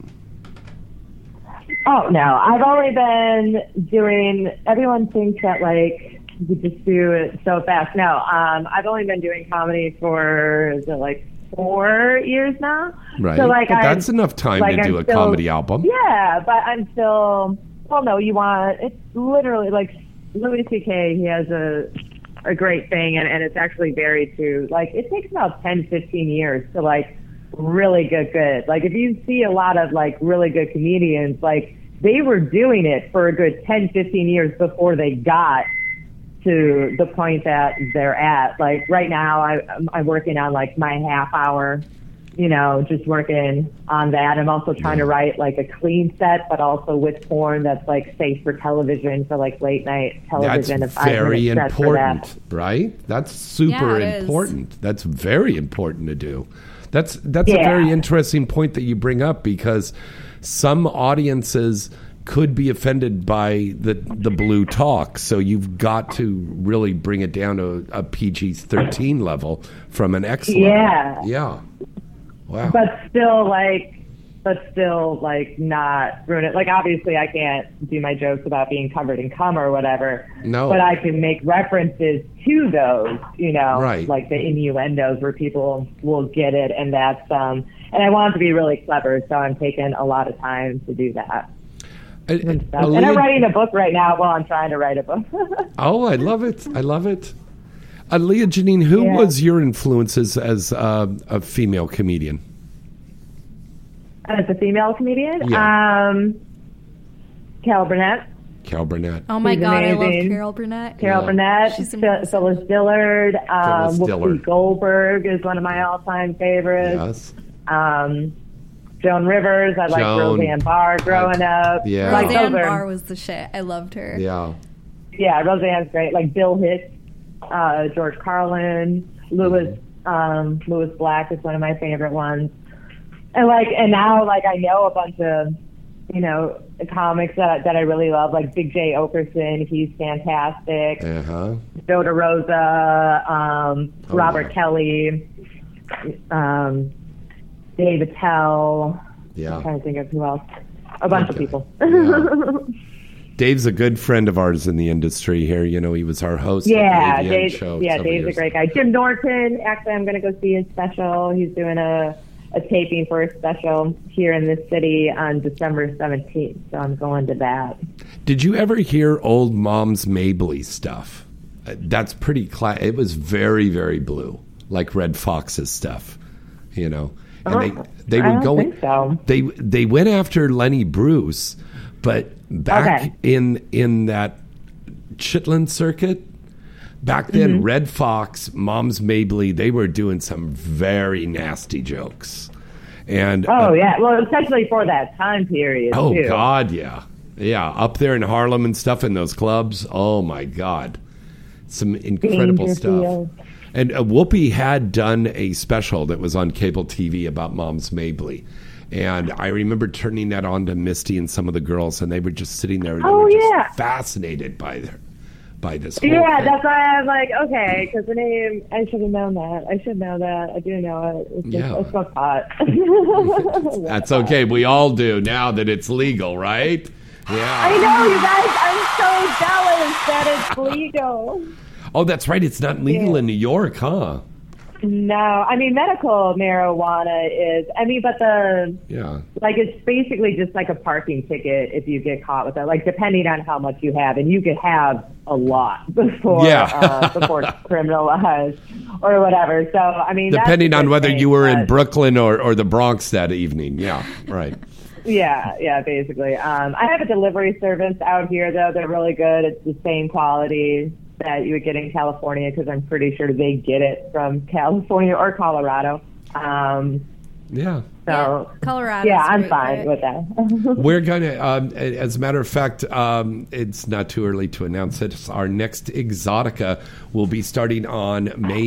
Oh, no. I've only been doing, everyone thinks that, you just do it so fast. No, I've only been doing comedy for, 4 years now? Right. So, that's enough time to do a comedy album. Yeah, but I'm still, it's literally, Louis C.K., he has a great thing, and it's actually very true. It takes about 10, 15 years to, really get good. If you see a lot of, really good comedians, they were doing it for a good 10, 15 years before they got to the point that they're at. Right now, I'm working on, my half hour, just working on that. I'm also trying to write like a clean set, but also with porn that's like safe for television, for like late night television. That's very important, right? That's super important. That's very important to do. That's a very interesting point that you bring up, because some audiences could be offended by the blue talk, so you've got to really bring it down to a PG-13 level from an X level. Yeah. Wow. But still not ruin it. Like, obviously I can't do my jokes about being covered in cum or whatever. No. But I can make references to those, right. like the innuendos where people will get it, and that's and I want it to be really clever, so I'm taking a lot of time to do that. And I'm writing a book right now while I'm trying to write a book. Oh, I love it. Leah Janine, who was your influences as a female comedian? As a female comedian? Carol Burnett. Oh my God, amazing. I love Carol Burnett. Burnett, Phyllis Dillard, Whoopi Goldberg is one of my all-time favorites. Yes. Joan Rivers. I liked Roseanne Barr growing up. Yeah. Roseanne Barr was the shit. I loved her. Yeah. Yeah, Roseanne's great. Like Bill Hicks, George Carlin, Louis Black is one of my favorite ones. And now I know a bunch of, comics that I really love, like Big J. Okerson. He's fantastic. Joe DeRosa, Robert Kelly, Dave Attell. Yeah. I'm trying to think of who else. A bunch of people. Yeah. Dave's a good friend of ours in the industry here. He was our host of the AVN show. Yeah, Dave's a great guy. Jim Norton, actually, I'm going to go see his special. He's doing a taping for a special here in this city on December 17th, so I'm going to that. Did you ever hear old Moms Mabley stuff? That's pretty it was very, very blue, like Red Fox's stuff, And they would go. Think so. They went after Lenny Bruce, but back in that Chitlin circuit, back then, Red Fox, Moms Mabley, they were doing some very nasty jokes. And well, especially for that time period. Oh too. God, yeah, up there in Harlem and stuff in those clubs. Oh my God, some incredible stuff. And Whoopi had done a special that was on cable TV about Moms Mabley. And I remember turning that on to Misty and some of the girls, and they were just sitting there and they were just fascinated by this whole thing. That's why I'm like, okay, because the name, I should have known that. I should know that. I do know it. It's so hot. That's okay. We all do now that it's legal, right? Yeah. I know, you guys. I'm so jealous that it's legal. Oh, that's right. It's not legal in New York, huh? No, I mean, medical marijuana is, but it's basically just like a parking ticket if you get caught with it, like depending on how much you have, and you could have a lot before before it's criminalized or whatever. So, I mean, depending on whether you were in Brooklyn or the Bronx that evening. Yeah, right. Yeah, basically. I have a delivery service out here, though. They're really good. It's the same quality that you would get in California, because I'm pretty sure they get it from California or Colorado. So Colorado. Yeah, I'm fine with that. We're going to, as a matter of fact, it's not too early to announce it. Our next Exotica will be starting on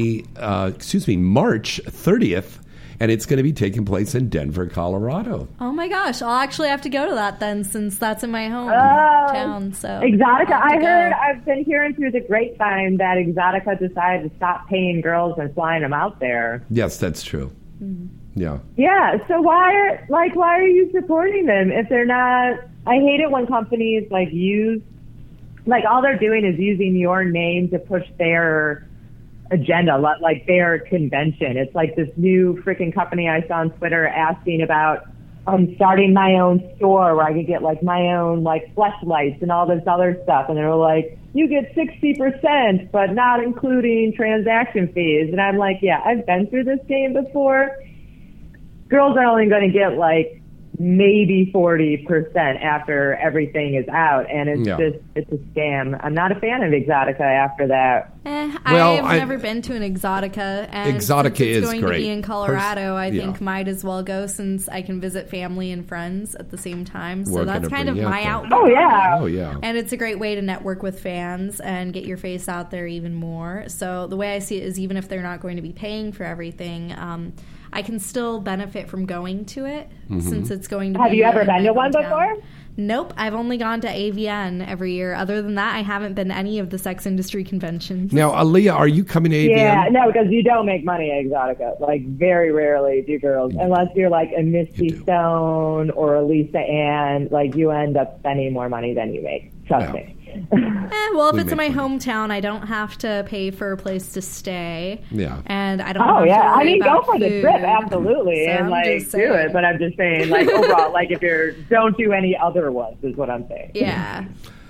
March 30th. And it's going to be taking place in Denver, Colorado. Oh my gosh. I'll actually have to go to that then, since that's in my hometown. So Exotica, I've been hearing through the grapevine that Exotica decided to stop paying girls and flying them out there. Yes, that's true. Mm-hmm. Yeah. Yeah. So why are you supporting them if they're not? I hate it when companies all they're doing is using your name to push their agenda, like their convention. It's like this new freaking company I saw on Twitter asking about starting my own store where I could get like my own like fleshlights and all this other stuff, and they were like, you get 60% but not including transaction fees. And I'm like, yeah, I've been through this game before. Girls are only going to get like maybe 40% after everything is out, and it's a scam. I'm not a fan of Exotica after that. I've never been to an Exotica, and Exotica since it's is going great. to be in Colorado, I think might as well go, since I can visit family and friends at the same time. So that's kind of my outlet. Oh yeah. And it's a great way to network with fans and get your face out there even more. So the way I see it is, even if they're not going to be paying for everything, I can still benefit from going to it, since it's going to be... Have you ever been to one before? Nope. I've only gone to AVN every year. Other than that, I haven't been to any of the sex industry conventions. Now, Aaliyah, are you coming to AVN? Yeah, no, because you don't make money at Exotica. Like, very rarely do girls, unless you're like a Misty Stone or a Lisa Ann, like, you end up spending more money than you make. Trust me. Well, if it's in my hometown, I don't have to pay for a place to stay. Yeah. And I don't have to worry I mean, go about for the food. trip, absolutely, So and I'm like just do saying. it. But I'm just saying, like, overall, like, if don't do any other ones, is what I'm saying. Yeah.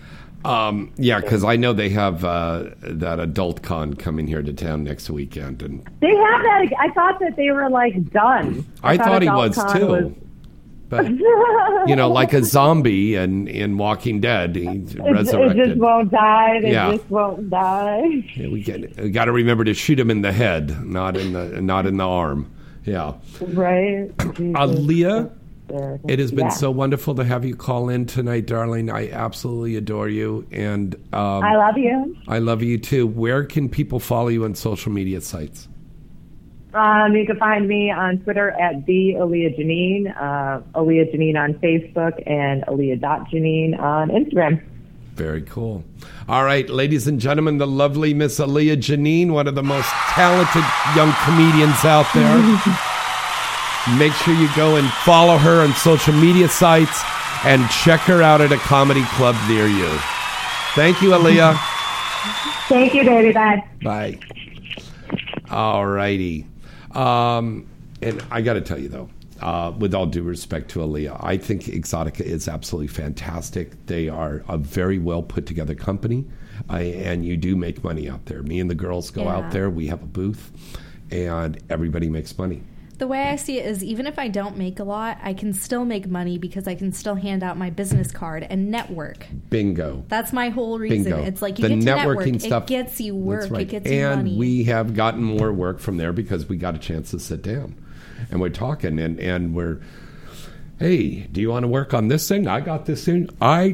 Because I know they have that Adult Con coming here to town next weekend, and They have that. I thought that they were like done. I thought he Adult was Con too. But like a zombie in Walking Dead, he's resurrected. It just won't die. They Yeah. just won't die. Yeah, we got to remember to shoot him in the head, not in the arm. Yeah. Right. Aaliyah, it has been Yeah. so wonderful to have you call in tonight, darling. I absolutely adore you, and I love you. I love you too. Where can people follow you on social media sites? You can find me on Twitter at the Aaliyah Janine, Aaliyah Janine on Facebook, and Aaliyah.Janine on Instagram. Very cool. All right, ladies and gentlemen, the lovely Miss Aaliyah Janine, one of the most talented young comedians out there. Make sure you go and follow her on social media sites and check her out at a comedy club near you. Thank you, Aaliyah. Thank you, baby. Bye. Bye. All righty. And I got to tell you, though, with all due respect to Aaliyah, I think Exotica is absolutely fantastic. They are a very well put together company, and you do make money out there. Me and the girls go out there. We have a booth, and everybody makes money. The way I see it is, even if I don't make a lot, I can still make money because I can still hand out my business card and network. Bingo. That's my whole reason. Bingo. It's like you The get to networking network. stuff, It gets you work. That's right. It gets you money. And we have gotten more work from there because we got a chance to sit down. And we're talking, and we're, hey, do you want to work on this thing? I got this thing.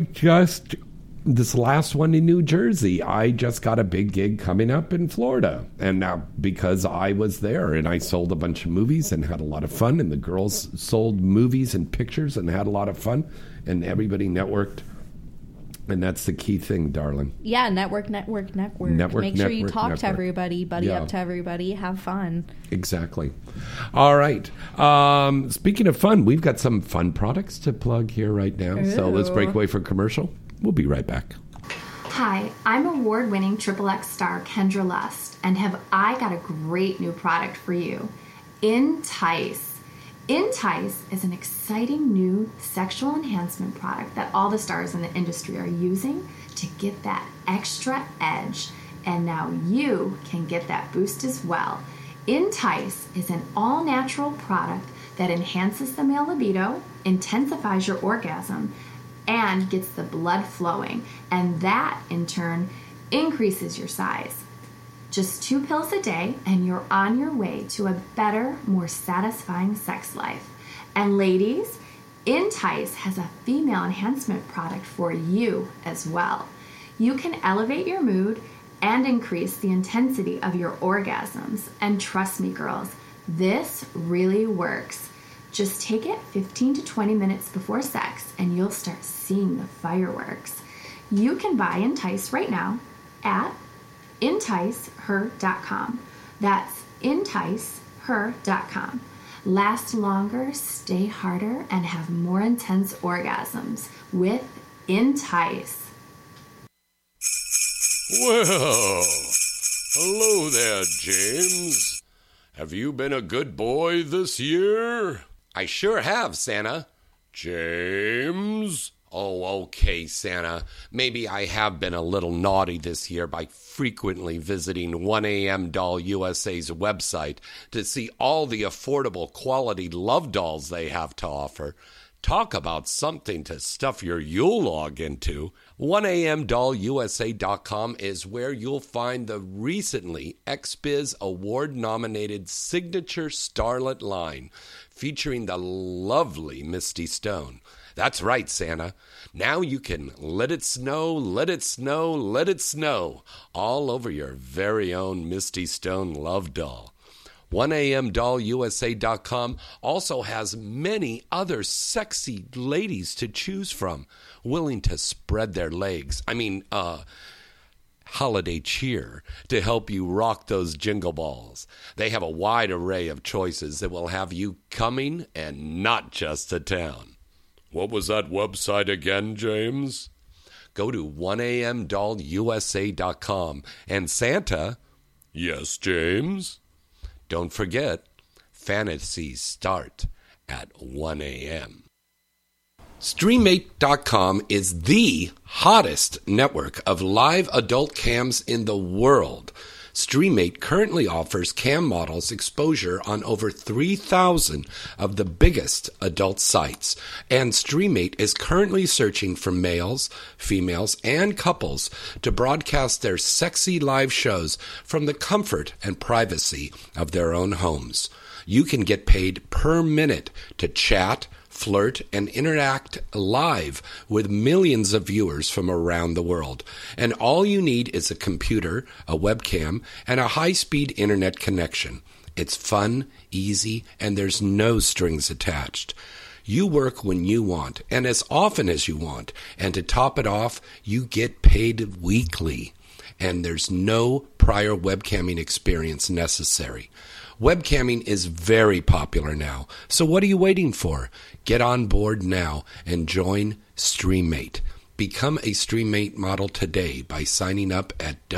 This last one in New Jersey, I just got a big gig coming up in Florida. And now, because I was there and I sold a bunch of movies and had a lot of fun, and the girls sold movies and pictures and had a lot of fun, and everybody networked. And that's the key thing, darling. Yeah, network. Make sure you talk to everybody, buddy up to everybody, have fun. Exactly. All right. Speaking of fun, we've got some fun products to plug here right now. Ooh. So let's break away for commercial. We'll be right back. Hi, I'm award-winning XXX star Kendra Lust, and have I got a great new product for you. Entice. Entice is an exciting new sexual enhancement product that all the stars in the industry are using to get that extra edge. And now you can get that boost as well. Entice is an all-natural product that enhances the male libido, intensifies your orgasm, and gets the blood flowing. And that, in turn, increases your size. Just 2 pills a day, and you're on your way to a better, more satisfying sex life. And ladies, Entice has a female enhancement product for you as well. You can elevate your mood and increase the intensity of your orgasms. And trust me, girls, this really works. Just take it 15 to 20 minutes before sex, and you'll start seeing the fireworks. You can buy Entice right now at enticeher.com. That's enticeher.com. Last longer, stay harder, and have more intense orgasms with Entice. Well, hello there, James. Have you been a good boy this year? I sure have, Santa. James? Oh, okay, Santa. Maybe I have been a little naughty this year by frequently visiting 1AM Doll USA's website to see all the affordable quality love dolls they have to offer. Talk about something to stuff your Yule log into. 1amdollusa.com is where you'll find the recently XBiz Award-nominated Signature Starlet line featuring the lovely Misty Stone. That's right, Santa. Now you can let it snow, let it snow, let it snow all over your very own Misty Stone love doll. 1amdollusa.com also has many other sexy ladies to choose from, willing to spread their legs. Holiday cheer to help you rock those jingle balls. They have a wide array of choices that will have you coming and not just to town. What was that website again, James? Go to 1amdollusa.com. And Santa... Yes, James? Don't forget, fantasies start at 1 a.m. StreamMate.com is the hottest network of live adult cams in the world. StreamMate currently offers cam models exposure on over 3,000 of the biggest adult sites, and StreamMate is currently searching for males, females, and couples to broadcast their sexy live shows from the comfort and privacy of their own homes. You can get paid per minute to chat, flirt, and interact live with millions of viewers from around the world. And all you need is a computer, a webcam, and a high-speed internet connection. It's fun, easy, and there's no strings attached. You work when you want, and as often as you want. And to top it off, you get paid weekly. And there's no prior webcamming experience necessary. Webcamming is very popular now, so what are you waiting for? Get on board now and join StreamMate. Become a StreamMate model today by signing up at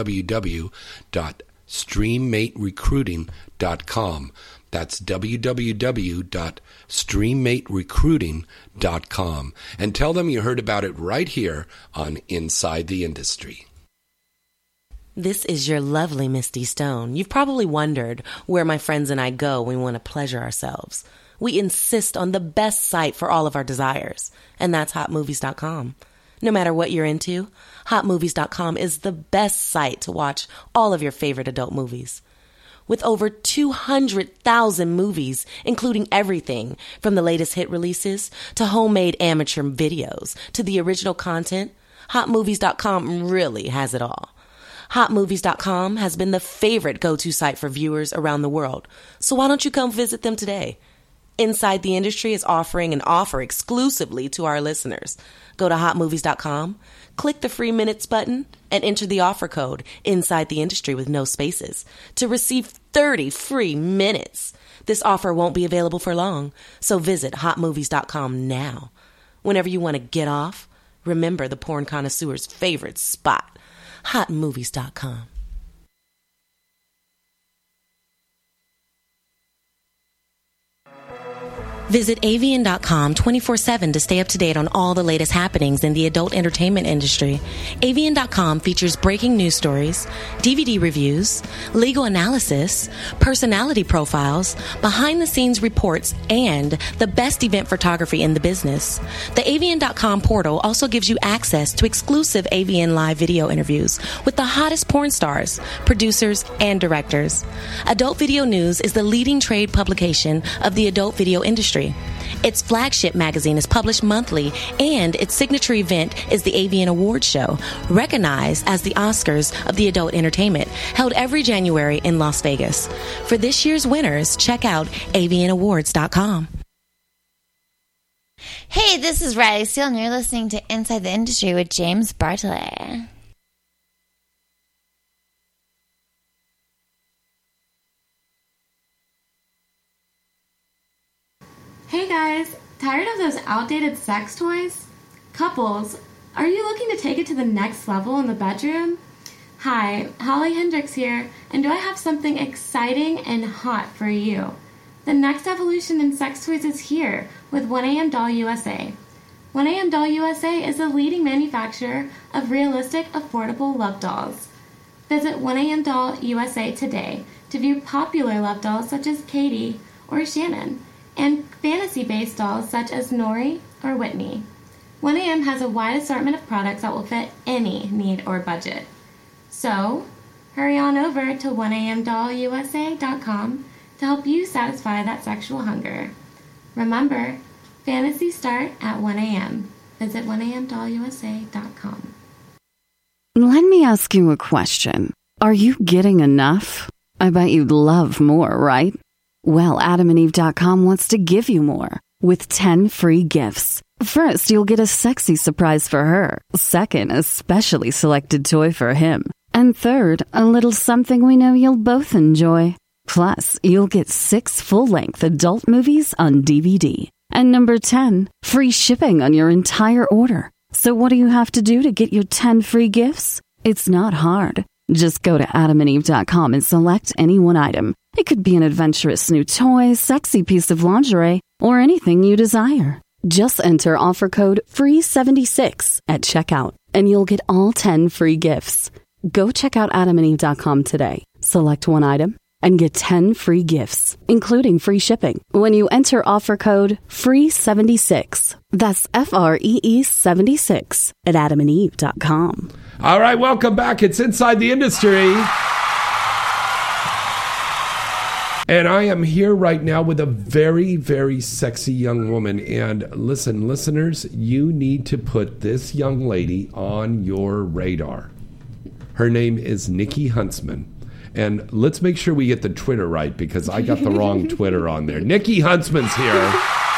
www.streammaterecruiting.com. That's www.streammaterecruiting.com. And tell them you heard about it right here on Inside the Industry. This is your lovely Misty Stone. You've probably wondered where my friends and I go when we want to pleasure ourselves. We insist on the best site for all of our desires, and that's HotMovies.com. No matter what you're into, HotMovies.com is the best site to watch all of your favorite adult movies. With over 200,000 movies, including everything from the latest hit releases to homemade amateur videos to the original content, HotMovies.com really has it all. HotMovies.com has been the favorite go-to site for viewers around the world, so why don't you come visit them today? Inside the Industry is offering an offer exclusively to our listeners. Go to HotMovies.com, click the free minutes button, and enter the offer code Inside the Industry with no spaces to receive 30 free minutes. This offer won't be available for long, so visit HotMovies.com now. Whenever you want to get off, remember the porn connoisseur's favorite spot. HotMovies.com. Visit avian.com 24/7 to stay up to date on all the latest happenings in the adult entertainment industry. Avian.com features breaking news stories, DVD reviews, legal analysis, personality profiles, behind-the-scenes reports, and the best event photography in the business. The Avian.com portal also gives you access to exclusive Avian live video interviews with the hottest porn stars, producers, and directors. Adult Video News is the leading trade publication of the adult video industry. Its flagship magazine is published monthly, and its signature event is the Avian Awards Show, recognized as the Oscars of the adult entertainment, held every January in Las Vegas. For this year's winners, check out avianawards.com. Hey, this is Riley Steele, and you're listening to Inside the Industry with James Bartolet. Hey guys, tired of those outdated sex toys? Couples, are you looking to take it to the next level in the bedroom? Hi, Holly Hendricks here, and do I have something exciting and hot for you? The next evolution in sex toys is here with 1AM Doll USA. 1AM Doll USA is the leading manufacturer of realistic, affordable love dolls. Visit 1AM Doll USA today to view popular love dolls such as Katie or Shannon. and fantasy-based dolls such as Nori or Whitney. 1AM has a wide assortment of products that will fit any need or budget. So, hurry on over to 1amdollusa.com to help you satisfy that sexual hunger. Remember, fantasies start at 1am. Visit 1amdollusa.com. Let me ask you a question. Are you getting enough? I bet you'd love more, right? Well, AdamandEve.com wants to give you more with 10 free gifts. First, you'll get a sexy surprise for her. Second, a specially selected toy for him. And third, a little something we know you'll both enjoy. Plus, you'll get 6 full-length adult movies on DVD. And number 10, free shipping on your entire order. So what do you have to do to get your 10 free gifts? It's not hard. Just go to AdamandEve.com and select any one item. It could be an adventurous new toy, sexy piece of lingerie, or anything you desire. Just enter offer code FREE76 at checkout, and you'll get all 10 free gifts. Go check out AdamandEve.com today. Select one item and get 10 free gifts, including free shipping, when you enter offer code FREE76. That's FREE76 at AdamandEve.com. All right, welcome back. It's Inside the Industry. And I am here right now with a very, very sexy young woman. And listen, listeners, you need to put this young lady on your radar. Her name is Nikki Huntsman. And let's make sure we get the Twitter right, because I got the wrong Twitter on there. Nikki Huntsman's here.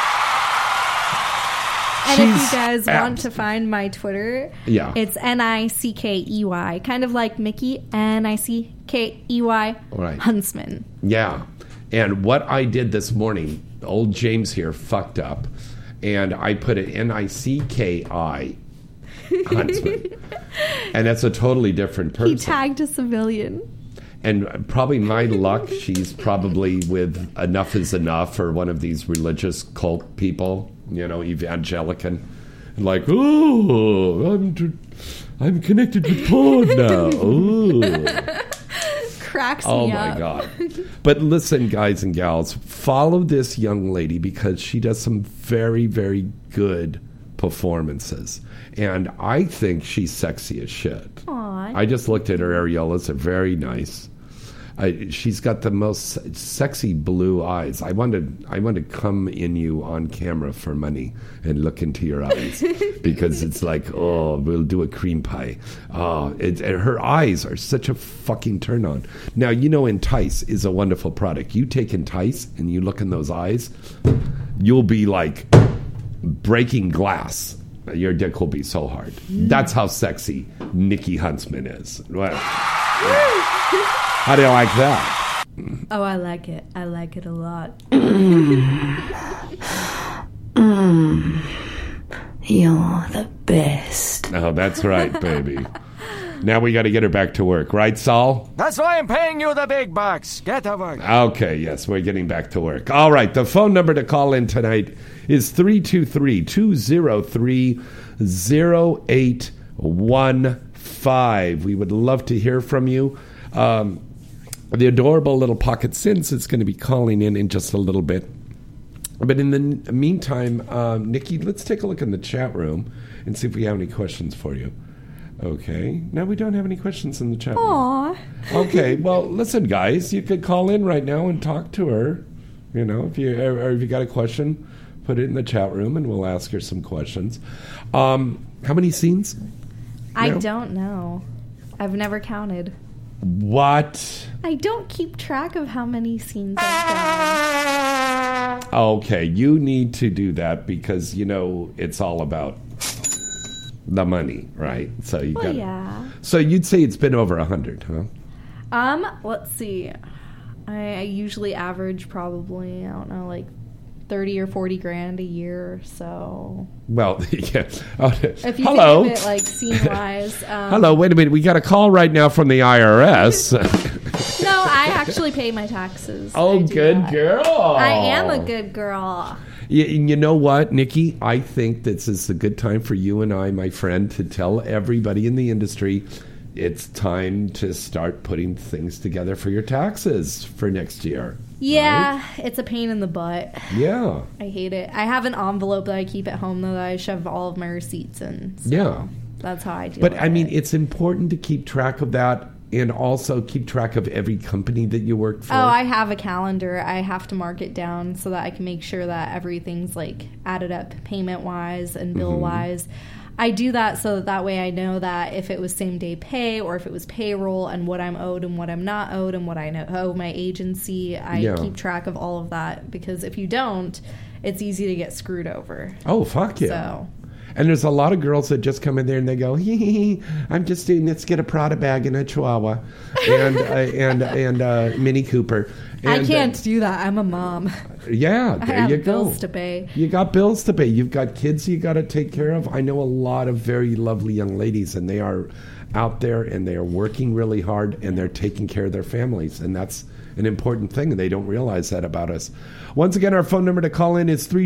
And if you guys want to find my Twitter, yeah, it's Nickey, kind of like Mickey, Nickey, right. Huntsman. Yeah. And what I did this morning, old James here fucked up, and I put it Nicki Huntsman. And that's a totally different person. He tagged a civilian. And probably my luck, she's probably with Enough is Enough, or one of these religious cult people, you know, evangelican. Like, oh, I'm connected with porn now. Ooh. Cracks me up. Oh, my God. But listen, guys and gals, follow this young lady, because she does some very, very good performances. And I think she's sexy as shit. Aww. I just looked at her areolas. They're very nice. She's got the most sexy blue eyes. I want to come in you on camera for money and look into your eyes, because it's like, oh, we'll do a cream pie. Oh, her eyes are such a fucking turn on. Now, you know, Entice is a wonderful product. You take Entice and you look in those eyes, you'll be like breaking glass. Your dick will be so hard. That's how sexy Nikki Huntsman is. Well, how do you like that? Oh, I like it. I like it a lot. You're the best. Oh, that's right, baby. Now we got to get her back to work. Right, Saul? That's why I'm paying you the big bucks. Get to work. Okay, yes, we're getting back to work. All right, the phone number to call in tonight is 323-203-0815. We would love to hear from you. The adorable little Pocket Sins is going to be calling in just a little bit. But in the meantime, Nikki, let's take a look in the chat room and see if we have any questions for you. Okay. No, we don't have any questions in the chat room. Aww. Okay. Well, listen, guys, you could call in right now and talk to her. You know, if you got a question, put it in the chat room and we'll ask her some questions. How many scenes? I don't know. I've never counted. What? I don't keep track of how many scenes I've done. Okay, you need to do that, because, you know, it's all about the money, right? So you got. Yeah. So you'd say it's been over 100, huh? Let's see. I usually average probably, I don't know, like 30 or 40 grand a year, so. Well, yeah. If you Hello. think of it like scene-wise. Hello, wait a minute. We got a call right now from the IRS. No, I actually pay my taxes. Oh, good girl. I am a good girl. You know what, Nikki? I think this is a good time for you and I, my friend, to tell everybody in the industry it's time to start putting things together for your taxes for next year. Yeah, right? it's a pain in the butt. Yeah. I hate it. I have an envelope that I keep at home, though, that I shove all of my receipts in. So yeah. That's how I do it. But, I mean, it's important to keep track of that and also keep track of every company that you work for. Oh, I have a calendar. I have to mark it down so that I can make sure that everything's, like, added up payment-wise and bill-wise. I do that so that way I know that if it was same-day pay or if it was payroll and what I'm owed and what I'm not owed and what I owe my agency, I keep track of all of that. Because if you don't, it's easy to get screwed over. Oh, fuck yeah. So... And there's a lot of girls that just come in there and they go, I'm just doing, let's get a Prada bag and a Chihuahua and Mini Cooper. And, I can't do that. I'm a mom. Yeah, there you go. I have bills to pay. You got bills to pay. You've got kids you got to take care of. I know a lot of very lovely young ladies, and they are out there and they are working really hard and they're taking care of their families. And that's an important thing, and they don't realize that about us. Once again, our phone number to call in is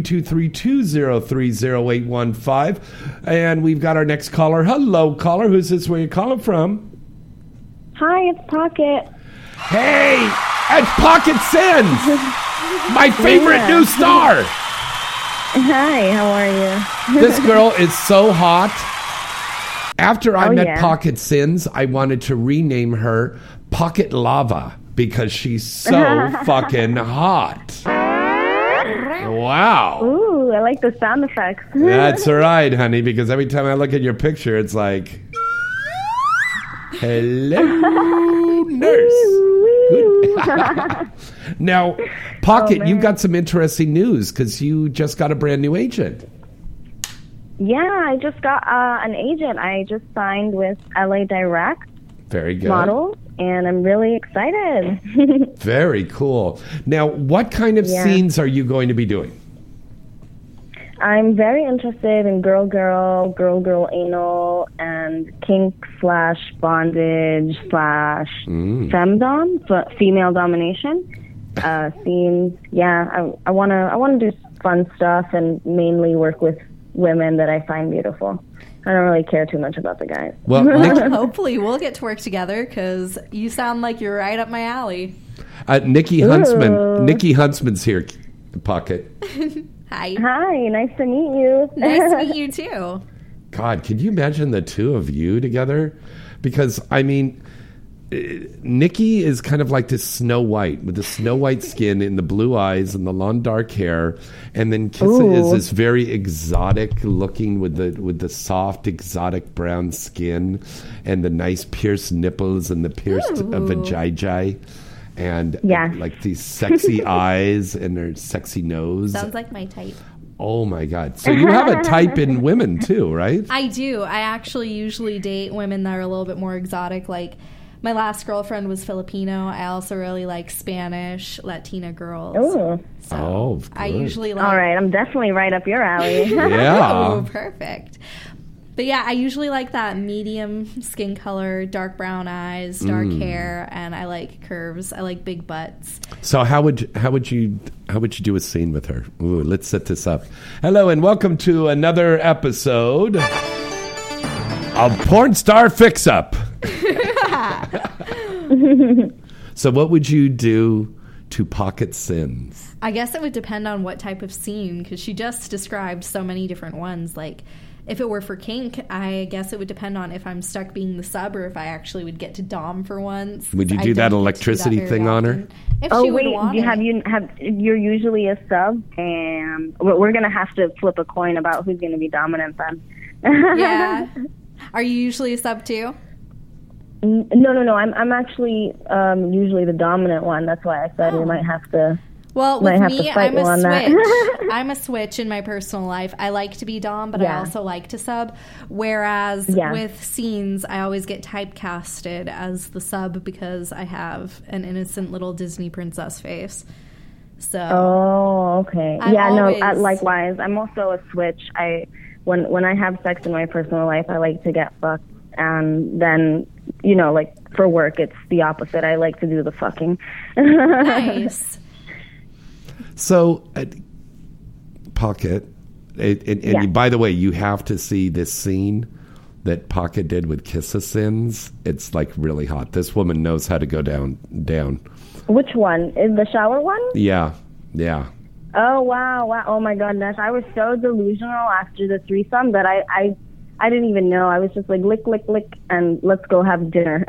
323-203-0815. And we've got our next caller. Hello, caller. Who's this? Where you calling from? Hi, it's Pocket. Hey, it's Pocket Sins, my favorite new star. Hi, how are you? This girl is so hot. After I met yeah. Pocket Sins, I wanted to rename her Pocket Lava because she's so fucking hot. Wow. Ooh, I like the sound effects. That's right, honey, because every time I look at your picture, it's like, hello, nurse. Good. Now, Pocket, you've got some interesting news because you just got a brand new agent. Yeah, I just got an agent. I just signed with LA Direct. Very good. Models, and I'm really excited. Very cool. Now, what kind of scenes are you going to be doing? I'm very interested in girl anal, and kink/bondage/ femdom, female domination scenes. Yeah, I want to do fun stuff and mainly work with women that I find beautiful. I don't really care too much about the guys. Well, hopefully we'll get to work together because you sound like you're right up my alley. Nikki Huntsman. Nikki Huntsman's here, Pocket. Hi. Hi, nice to meet you. Nice to meet you too. God, could you imagine the two of you together? Because, I mean, Nikki is kind of like this Snow White with the snow white skin and the blue eyes and the long dark hair, and then Kissa is this very exotic looking with the soft exotic brown skin and the nice pierced nipples and the pierced vajayjay and like these sexy eyes and her sexy nose. Sounds like my type. Oh my God. So you have a type in women too, right? I do. I actually usually date women that are a little bit more exotic. Like my last girlfriend was Filipino. I also really like Spanish, Latina girls. Ooh. So I usually like... All right, I'm definitely right up your alley. Yeah. Oh, perfect. But yeah, I usually like that medium skin color, dark brown eyes, dark hair, and I like curves. I like big butts. So how would you do a scene with her? Ooh, let's set this up. Hello and welcome to another episode of Porn Star Fix Up. So what would you do to Pocket Sins? I guess it would depend on what type of scene, because she just described so many different ones. Like, if it were for kink, I guess it would depend on if I'm stuck being the sub or if I actually would get to dom for once. Would you do that electricity thing on her? If she would want you're usually a sub, and we're going to have to flip a coin about who's going to be dominant then. Yeah. Are you usually a sub too? No. I'm actually usually the dominant one. That's why I said we might have to. Well, with me, I'm a switch. That. I'm a switch in my personal life. I like to be dom, but I also like to sub. Whereas with scenes, I always get typecasted as the sub because I have an innocent little Disney princess face. So. Oh, okay. Likewise. I'm also a switch. When I have sex in my personal life, I like to get fucked, and then like for work, it's the opposite. I like to do the fucking. Nice. So, Pocket, and by the way, you have to see this scene that Pocket did with Kiss of Sins, it's like really hot. This woman knows how to go down. Which one? Is the shower one? Yeah. Oh, wow. Oh, my goodness. I was so delusional after the threesome that I didn't even know. I was just like, lick, and let's go have dinner.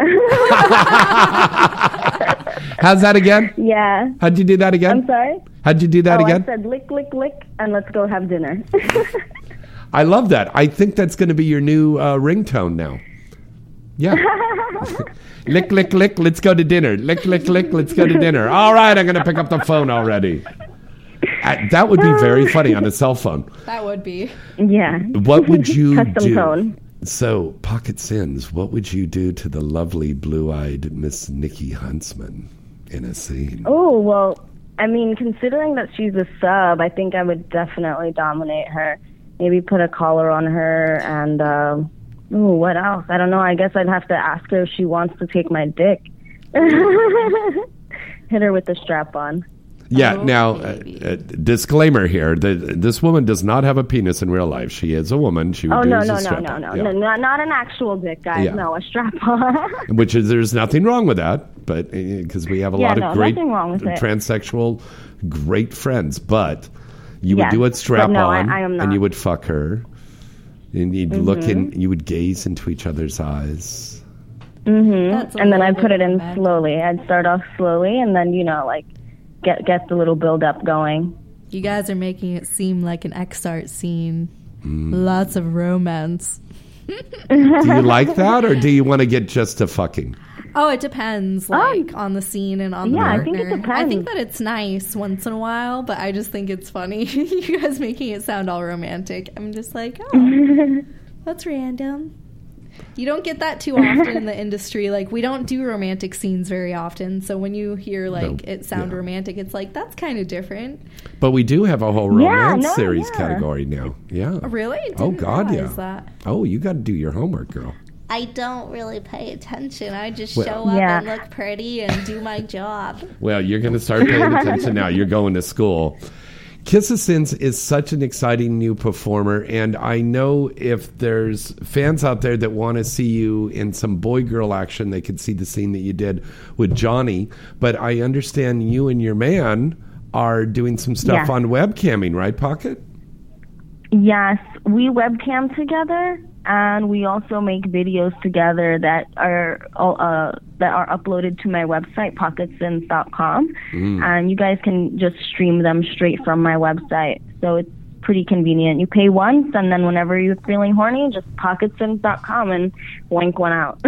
How's that again? Yeah. How'd you do that again? I'm sorry? How'd you do that again? I said, lick, and let's go have dinner. I love that. I think that's going to be your new ringtone now. Yeah. Lick, let's go to dinner. Lick, let's go to dinner. All right, I'm going to pick up the phone already. That would be very funny on a cell phone. That would be. Yeah. What would you Custom do? Phone. So, Pocket Sins, what would you do to the lovely blue-eyed Miss Nikki Huntsman in a scene? Oh, well, I mean, considering that she's a sub, I think I would definitely dominate her. Maybe put a collar on her and, what else? I don't know. I guess I'd have to ask her if she wants to take my dick. Hit her with the strap on. Yeah, now, disclaimer here. This woman does not have a penis in real life. She is a woman. She would no, use a strap on. No, not an actual dick, guys. Yeah. No, a strap on. Which is, there's nothing wrong with that, but because we have a lot of great transsexual, great friends, but you would do it strap on, I am not. and you would fuck her, and you'd look in, you would gaze into each other's eyes. Mm-hmm. And then I'd put it in slowly. I'd start off slowly, and then, get the little build-up going. You guys are making it seem like an X-Art scene. Lots of romance. Do you like that, or do you want to get just to fucking? Oh, it depends, on the scene and on the partner. I think it depends. I think that it's nice once in a while, but I just think it's funny. You guys making it sound all romantic. I'm just like, oh, that's random. You don't get that too often in the industry. Like, we don't do romantic scenes very often. So when you hear, it sound romantic, it's like, that's kind of different. But we do have a whole romance series category now. Yeah. Really? Oh, God, yeah. That. Oh, you got to do your homework, girl. I don't really pay attention. I just show up and look pretty and do my job. Well, you're going to start paying attention now. You're going to school. Kiss of Sins is such an exciting new performer, and I know if there's fans out there that want to see you in some boy-girl action, they could see the scene that you did with Johnny. But I understand you and your man are doing some stuff on webcamming, right, Pocket? Yes, we webcam together, and we also make videos together that are uploaded to my website, pocketsins.com, and you guys can just stream them straight from my website. So it's pretty convenient. You pay once, and then whenever you're feeling horny, just pocketsins.com and wank one out.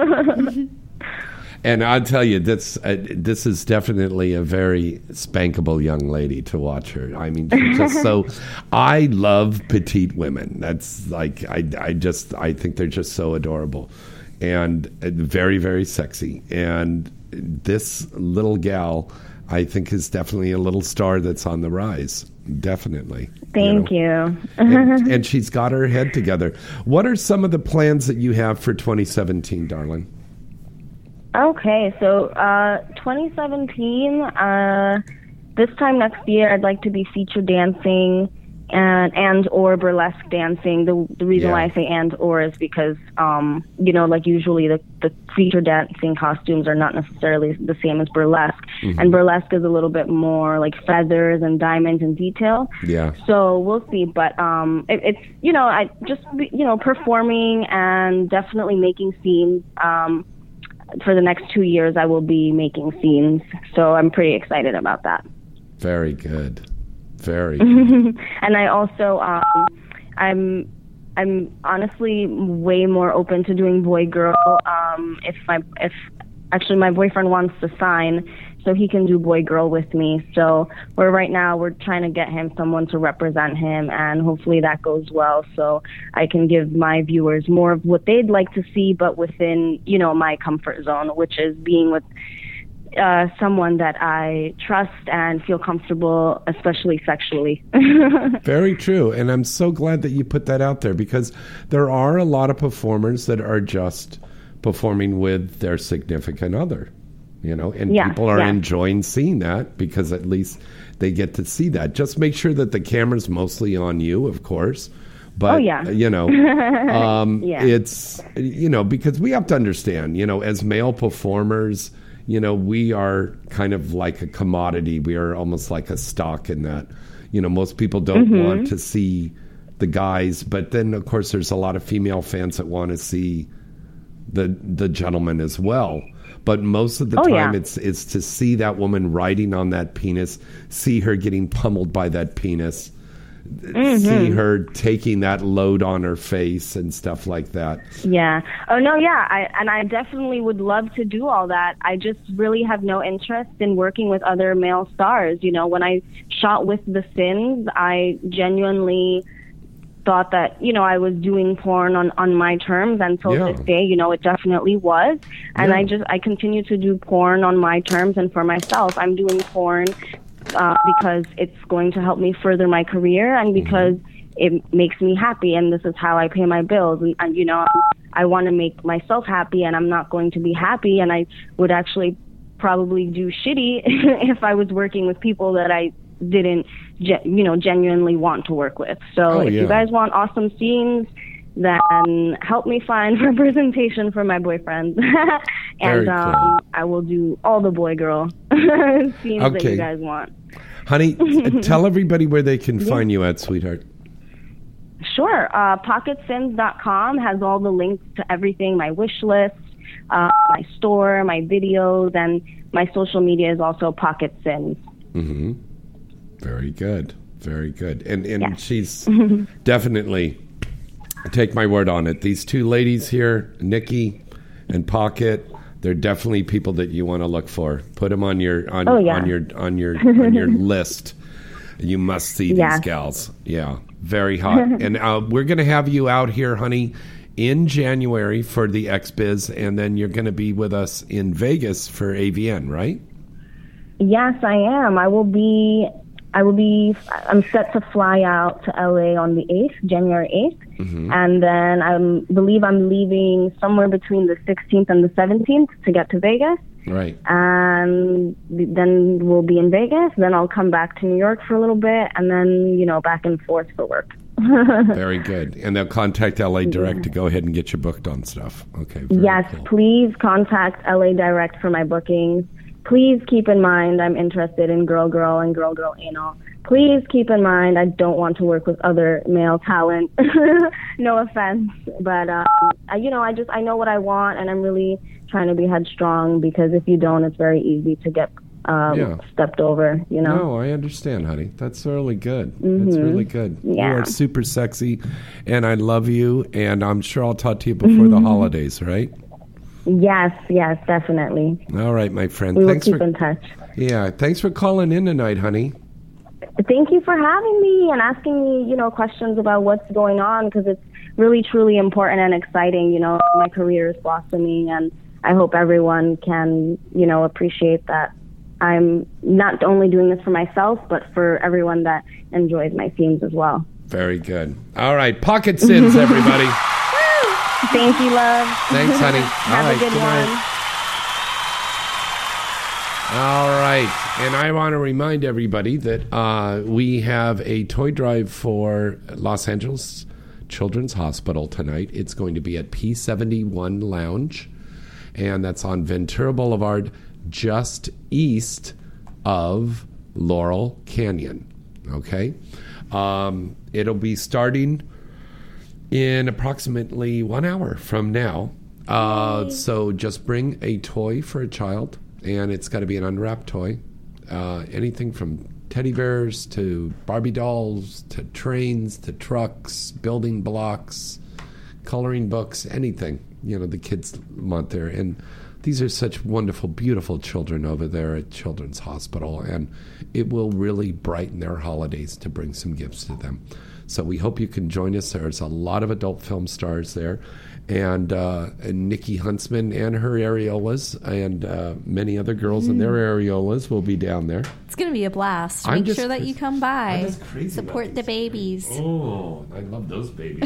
And I'll tell you, this is definitely a very spankable young lady to watch her. I mean, she's just so. I love petite women. That's like I think they're just so adorable, and very, very sexy. And this little gal, I think, is definitely a little star that's on the rise. Definitely. Thank you. And she's got her head together. What are some of the plans that you have for 2017, darling? Okay, so 2017, this time next year, I'd like to be feature dancing and or burlesque dancing. The reason why I say and or is because, usually the feature dancing costumes are not necessarily the same as burlesque. And burlesque is a little bit more like feathers and diamonds and detail. Yeah. So we'll see. But it's performing and definitely making scenes. For the next 2 years, I will be making scenes, so I'm pretty excited about that. Very good. Very good. And I also, I'm honestly way more open to doing boy-girl. If my boyfriend wants to sign, so he can do boy-girl with me. So right now we're trying to get him someone to represent him, and hopefully that goes well, so I can give my viewers more of what they'd like to see, but within, my comfort zone, which is being with someone that I trust and feel comfortable, especially sexually. Very true. And I'm so glad that you put that out there, because there are a lot of performers that are just performing with their significant other. And people are enjoying seeing that, because at least they get to see that. Just make sure that the camera's mostly on you, of course, But, it's, because we have to understand, as male performers, we are kind of like a commodity. We are almost like a stock in that, most people don't want to see the guys. But then, of course, there's a lot of female fans that want to see the gentleman as well. But most of the time, it's to see that woman riding on that penis, see her getting pummeled by that penis, see her taking that load on her face and stuff like that. Yeah. Oh, no, yeah. I definitely would love to do all that. I just really have no interest in working with other male stars. When I shot with The Sins, I genuinely thought that, I was doing porn on my terms, and till this day, it definitely was. And I continue to do porn on my terms and for myself. I'm doing porn because it's going to help me further my career and because it makes me happy, and this is how I pay my bills. And I want to make myself happy, and I'm not going to be happy, and I would actually probably do shitty if I was working with people that I didn't genuinely want to work with. So if you guys want awesome scenes, then help me find representation for my boyfriend. And cool. I will do all the boy girl scenes that you guys want. Honey, tell everybody where they can find you at, sweetheart. Sure. PocketSins.com has all the links to everything, my wish list, my store, my videos, and my social media is also Pocket Sins. Very good. Very good. And she's definitely, take my word on it, these two ladies here, Nikki and Pocket, they're definitely people that you want to look for. Put them on your list. You must see these gals. Yeah, very hot. And we're going to have you out here, honey, in January for the XBiz, and then you're going to be with us in Vegas for AVN, right? Yes, I am. I'm set to fly out to LA on the 8th, January 8th. And then I believe I'm leaving somewhere between the 16th and the 17th to get to Vegas. Right. And then we'll be in Vegas. Then I'll come back to New York for a little bit, and then, back and forth for work. Very good. And they'll contact LA Direct to go ahead and get you booked on stuff. Okay. Yes, cool. Please contact LA Direct for my bookings. Please keep in mind I'm interested in girl and girl anal. Please keep in mind I don't want to work with other male talent. No offense, but I know what I want, and I'm really trying to be headstrong, because if you don't, it's very easy to get stepped over. No, I understand, honey. That's really good. That's really good. Yeah. You are super sexy, and I love you. And I'm sure I'll talk to you before the holidays, right? Yes, definitely. All right, my friend. We will keep in touch. Yeah, thanks for calling in tonight, honey. Thank you for having me and asking me, questions about what's going on, because it's really, truly important and exciting. My career is blossoming, and I hope everyone can, appreciate that I'm not only doing this for myself, but for everyone that enjoys my scenes as well. Very good. All right, Pocket Sins, everybody. Thank you, love. Thanks, honey. Have a good one. All right. And I want to remind everybody that we have a toy drive for Los Angeles Children's Hospital tonight. It's going to be at P71 Lounge, and that's on Ventura Boulevard, just east of Laurel Canyon. Okay? It'll be starting in approximately 1 hour from now. So just bring a toy for a child, and it's got to be an unwrapped toy. Anything from teddy bears to Barbie dolls to trains to trucks, building blocks, coloring books, anything, the kids want there. And these are such wonderful, beautiful children over there at Children's Hospital, and it will really brighten their holidays to bring some gifts to them. So we hope you can join us. There's a lot of adult film stars there. And Nikki Huntsman and her areolas, and many other girls and their areolas will be down there. It's going to be a blast. Make sure that you come by. Support the babies. Oh, I love those babies.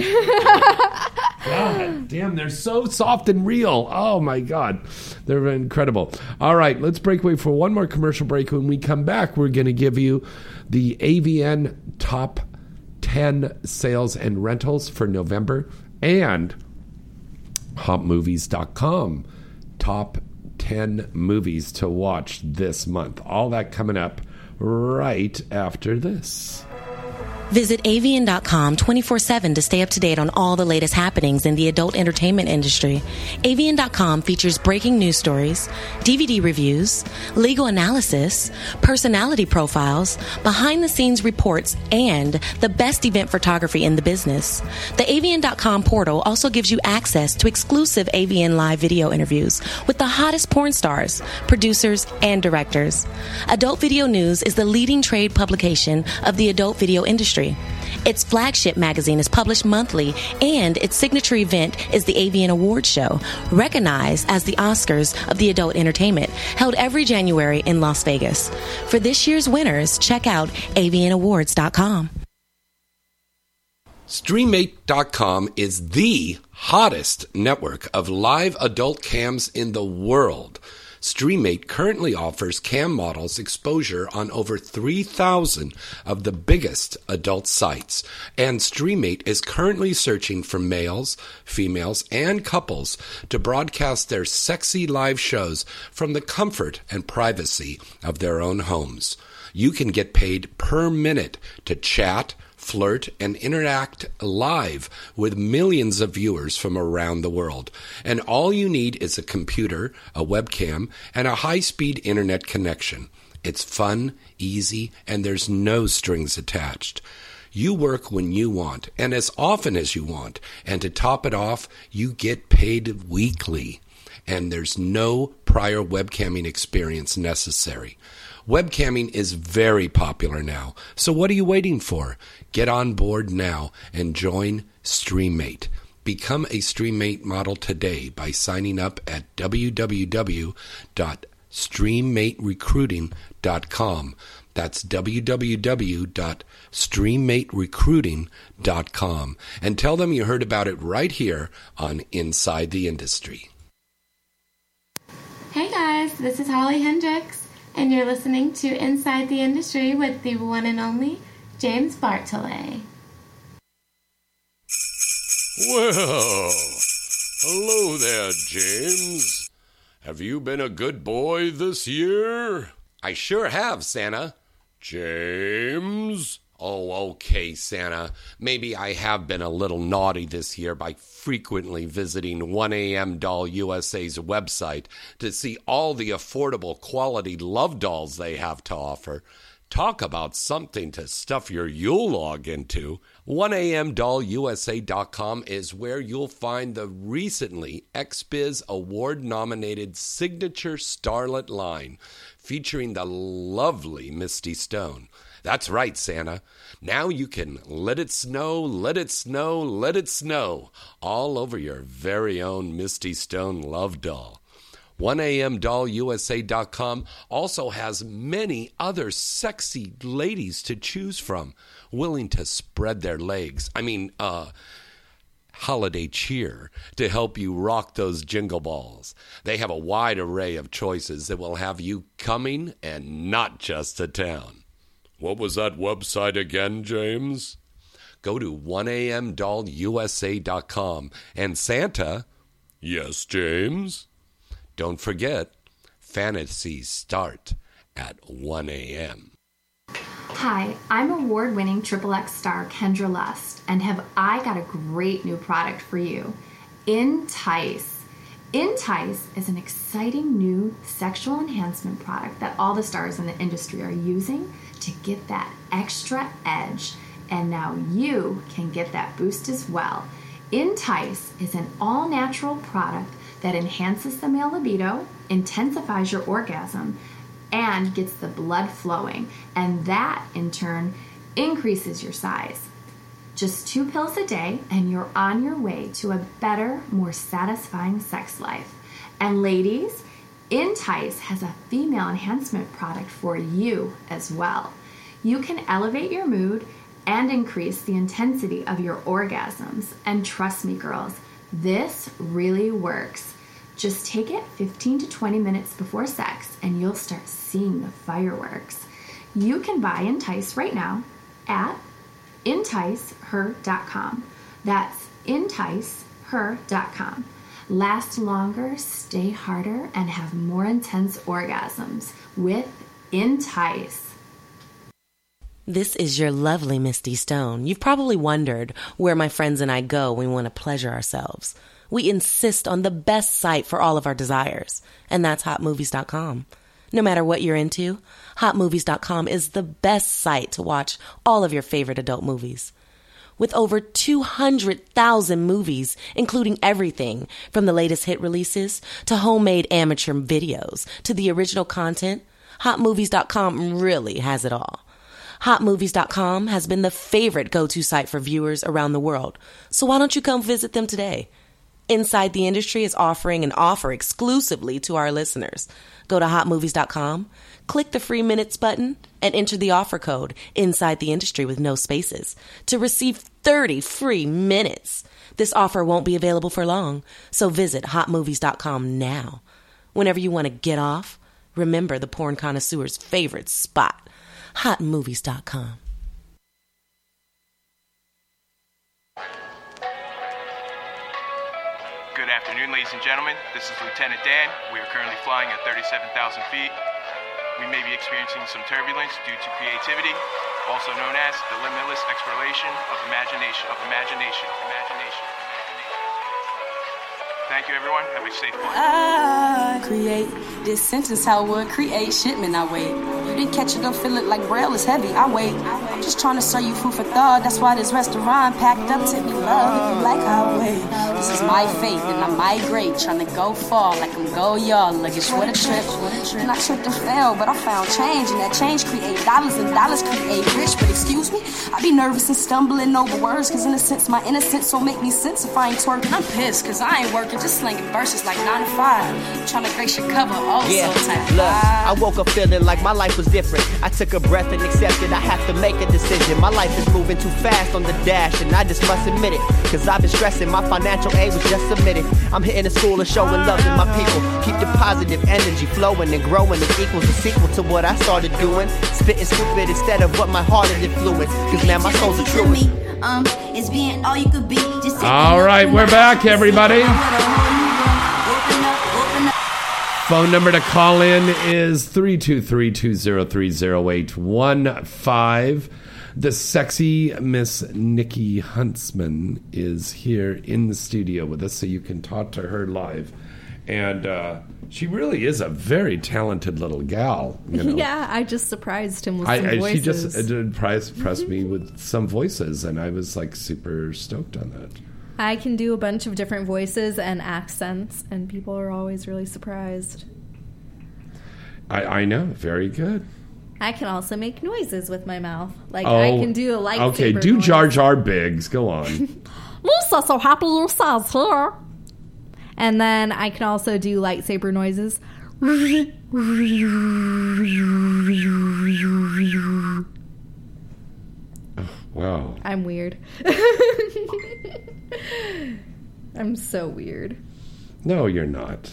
God damn, they're so soft and real. Oh, my God. They're incredible. All right, let's break away for one more commercial break. When we come back, we're going to give you the AVN Top 10 10 sales and rentals for November, and HotMovies.com, top 10 movies to watch this month. All that coming up right after this. Visit avian.com 24/7 to stay up to date on all the latest happenings in the adult entertainment industry. Avian.com features breaking news stories, DVD reviews, legal analysis, personality profiles, behind-the-scenes reports, and the best event photography in the business. The avian.com portal also gives you access to exclusive Avian live video interviews with the hottest porn stars, producers, and directors. Adult Video News is the leading trade publication of the adult video industry. Its flagship magazine is published monthly, and its signature event is the Avian Awards Show, recognized as the Oscars of the adult entertainment, held every January in Las Vegas. For this year's winners, check out avianawards.com. StreamMate.com is the hottest network of live adult cams in the world. StreamMate currently offers cam models exposure on over 3,000 of the biggest adult sites, and StreamMate is currently searching for males, females, and couples to broadcast their sexy live shows from the comfort and privacy of their own homes. You can get paid per minute to chat, flirt, and interact live with millions of viewers from around the world. And all you need is a computer, a webcam, and a high-speed internet connection. It's fun, easy, and there's no strings attached. You work when you want and as often as you want. And to top it off, you get paid weekly. And there's no prior webcamming experience necessary. Webcamming is very popular now, so what are you waiting for? Get on board now and join StreamMate. Become a StreamMate model today by signing up at www.streammaterecruiting.com. That's www.streammaterecruiting.com. And tell them you heard about it right here on Inside the Industry. Hey guys, this is Holly Hendricks, and you're listening to Inside the Industry with the one and only James Bartolet. Well, hello there, James. Have you been a good boy this year? I sure have, Santa. James? Oh, okay, Santa. Maybe I have been a little naughty this year by frequently visiting 1AM Doll USA's website to see all the affordable quality love dolls they have to offer. Talk about something to stuff your Yule log into. 1amdollusa.com is where you'll find the recently XBiz Award-nominated Signature Starlet line featuring the lovely Misty Stone. That's right, Santa. Now you can let it snow, let it snow, let it snow all over your very own Misty Stone love doll. 1amdollusa.com also has many other sexy ladies to choose from, willing to spread their legs. Holiday cheer to help you rock those jingle balls. They have a wide array of choices that will have you coming and not just to town. What was that website again, James? Go to 1amdollusa.com. And Santa... Yes, James? Don't forget, fantasies start at 1 a.m. Hi, I'm award-winning XXX star Kendra Lust, and have I got a great new product for you. Entice. Entice is an exciting new sexual enhancement product that all the stars in the industry are using to get that extra edge, and now you can get that boost as well. Entice is an all-natural product that enhances the male libido, intensifies your orgasm, and gets the blood flowing, and that in turn increases your size. Just 2 pills a day and you're on your way to a better, more satisfying sex life. And ladies, Entice has a female enhancement product for you as well. You can elevate your mood and increase the intensity of your orgasms. And trust me, girls, this really works. Just take it 15 to 20 minutes before sex and you'll start seeing the fireworks. You can buy Entice right now at enticeher.com. That's enticeher.com. Last longer, stay harder, and have more intense orgasms with Entice. This is your lovely Misty Stone. You've probably wondered where my friends and I go when we want to pleasure ourselves. We insist on the best site for all of our desires, and that's hotmovies.com. No matter what you're into, hotmovies.com is the best site to watch all of your favorite adult movies. With over 200,000 movies, including everything from the latest hit releases to homemade amateur videos to the original content, hotmovies.com really has it all. Hotmovies.com has been the favorite go-to site for viewers around the world, so why don't you come visit them today? Inside the Industry is offering an offer exclusively to our listeners. Go to hotmovies.com, click the free minutes button, and enter the offer code Inside the Industry with no spaces to receive 30 free minutes. This offer won't be available for long, so visit hotmovies.com now. Whenever you want to get off, remember the porn connoisseur's favorite spot, hotmovies.com. Good afternoon, ladies and gentlemen. This is Lieutenant Dan. We are currently flying at 37,000 feet. We may be experiencing some turbulence due to creativity, also known as the limitless exploration of imagination. Thank you, everyone. Have a safe flight. I create this sentence, how I would create shipment. I wait. You didn't catch it, don't feel it like Braille is heavy. I wait. I'm just trying to serve you food for thought. That's why this restaurant packed up to me love. If you like how I wait. This is my fate, and I migrate, trying to go far like I'm go y'all. Luggage, what a trip. And I tripped and fell, but I found change, and that change create dollars, and dollars create rich. But excuse me, I be nervous and stumbling over words, cause in a sense, my innocence don't make me sense if I ain't twerking. I'm pissed, cause I ain't working, just slinging verses like 9 to 5. Trying to grace your cover, look, I woke up feeling like my life was different. I took a breath and accepted I have to make a decision. My life is moving too fast on the dash, and I just must admit it, cause I've been stressing. My financial aid was just submitted. I'm hitting the school and showing love to my people. Keep the positive energy flowing and growing. It equals a sequel to what I started doing. Spitting stupid instead of what my heart is influenced. Cause now my soul's a true. It's being all you could be. All right, we're back, everybody. Phone number to call in is 323-203-0815. The sexy Miss Nikki Huntsman is here in the studio with us, so you can talk to her live. And she really is a very talented little gal. You know? Yeah, I just surprised him with some voices. She just impressed me with some voices, and I was like super stoked on that. I can do a bunch of different voices and accents, and people are always really surprised. I know, very good. I can also make noises with my mouth. Like, I can do a lightsaber Okay, do noise. Jar Jar Biggs. Go on. Lisa, so happy Lisa's here. And then I can also do lightsaber noises. Oh, wow. I'm weird. I'm so weird. No, you're not.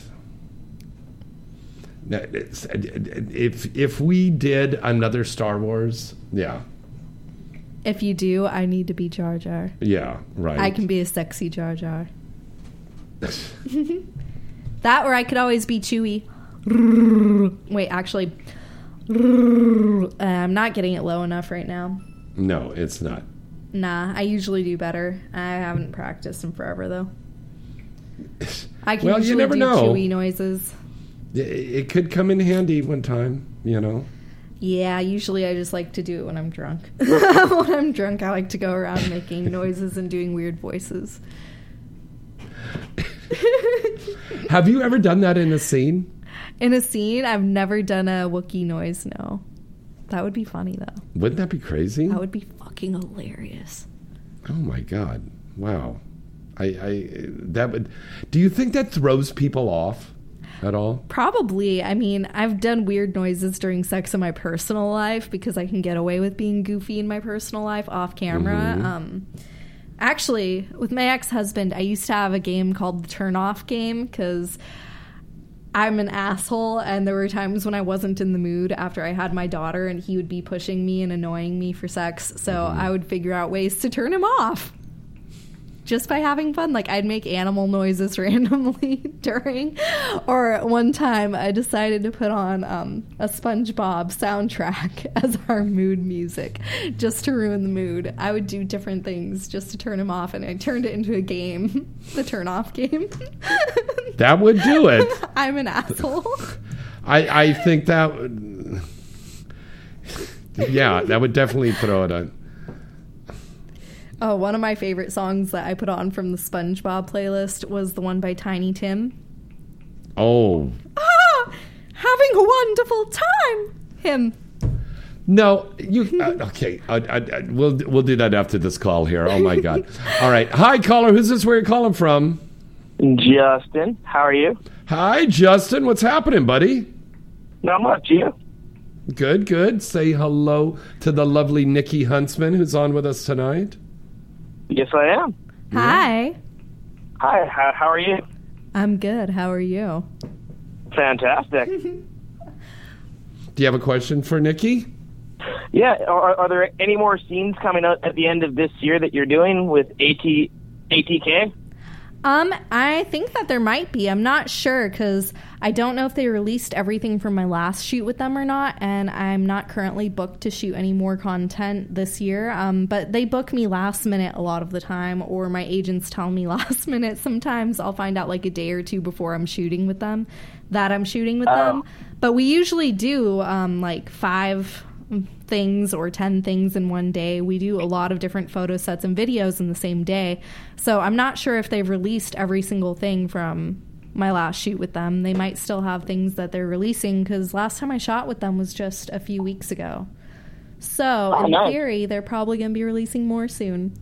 If we did another Star Wars, yeah. If you do, I need to be Jar Jar. Yeah, right. I can be a sexy Jar Jar. That, or I could always be Chewie. Wait, actually, I'm not getting it low enough right now. No, it's not. Nah, I usually do better. I haven't practiced in forever, though. I can you never know. Chewy noises. It could come in handy one time, you know. Yeah, usually I just like to do it when I'm drunk. When I'm drunk, I like to go around making noises and doing weird voices. Have you ever done that in a scene? In a scene? I've never done a Wookiee noise, no. That would be funny, though. Wouldn't that be crazy? That would be fucking hilarious. Oh, my God. Wow. That would... Do you think that throws people off at all? Probably. I mean, I've done weird noises during sex in my personal life because I can get away with being goofy in my personal life off camera. Mm-hmm. Actually, with my ex-husband, I used to have a game called the Turn Off game because I'm an asshole, and there were times when I wasn't in the mood after I had my daughter, and he would be pushing me and annoying me for sex, so I would figure out ways to turn him off. Just by having fun. Like, I'd make animal noises randomly during. Or one time I decided to put on a SpongeBob soundtrack as our mood music just to ruin the mood. I would do different things just to turn him off, and I turned it into a game. The turn off game. That would do it. I'm an asshole. I think that would... Yeah, that would definitely put it on. Oh, one of my favorite songs that I put on from the SpongeBob playlist was the one by Tiny Tim. Oh. Having a wonderful time. Him. No, you... okay, we'll do that after this call here. Oh, my God. All right. Hi, caller. Who's this? Where you calling from? Justin. How are you? Hi, Justin. What's happening, buddy? Not much. You? Good, good. Say hello to the lovely Nikki Huntsman, who's on with us tonight. Yes, I am. Hi. Hi, how are you? I'm good. How are you? Fantastic. Do you have a question for Nikki? Yeah, are there any more scenes coming out at the end of this year that you're doing with ATK? I think that there might be. I'm not sure because I don't know if they released everything from my last shoot with them or not, and I'm not currently booked to shoot any more content this year. But they book me last minute a lot of the time, or my agents tell me last minute. Sometimes I'll find out like a day or two before I'm shooting with them that I'm shooting with them. But we usually do like 5 things or 10 things in one day. We do a lot of different photo sets and videos in the same day. So I'm not sure if they've released every single thing from my last shoot with them. They might still have things that they're releasing because last time I shot with them was just a few weeks ago. So in theory, they're probably going to be releasing more soon.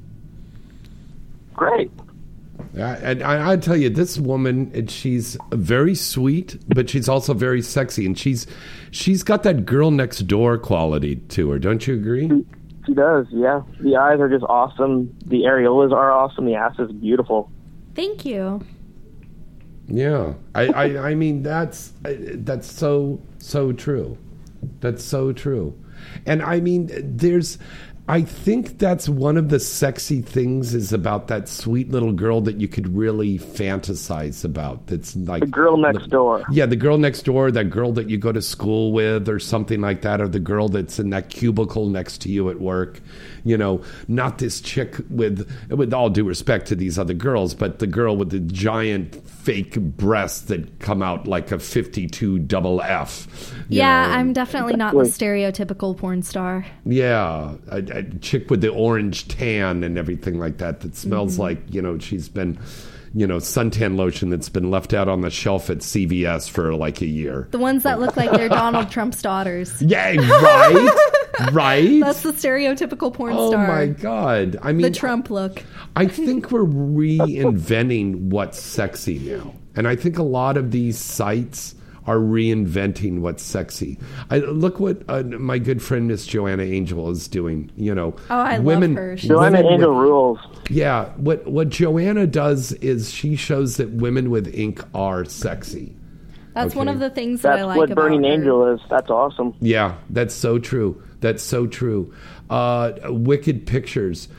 Great. And I tell you, this woman, she's very sweet, but she's also very sexy, and she's got that girl next door quality to her. Don't you agree? She does, yeah. The eyes are just awesome. The areolas are awesome. The ass is beautiful. Thank you. Yeah, I mean that's so true. That's so true, and I mean I think that's one of the sexy things is about that sweet little girl that you could really fantasize about. That's like the girl next door. Yeah, the girl next door, that girl that you go to school with or something like that, or the girl that's in that cubicle next to you at work. You know, not this chick with all due respect to these other girls, but the girl with the giant fake breasts that come out like a 52 double F. Yeah, I'm definitely not the stereotypical porn star. Yeah, a chick with the orange tan and everything like that smells like, she's been, suntan lotion that's been left out on the shelf at CVS for like a year. The ones that look like they're Donald Trump's daughters. Yeah, right? Right? That's the stereotypical porn star. Oh my God. I mean, the Trump look. I think we're reinventing what's sexy now. And I think a lot of these sites are reinventing what's sexy. Look what my good friend Miss Joanna Angel is doing. I love her. Joanna Angel rules. Yeah, what Joanna does is she shows that women with ink are sexy. That's one of the things that I like about her. That's what Burning Angel is. That's awesome. Yeah, that's so true. That's so true. Wicked Pictures.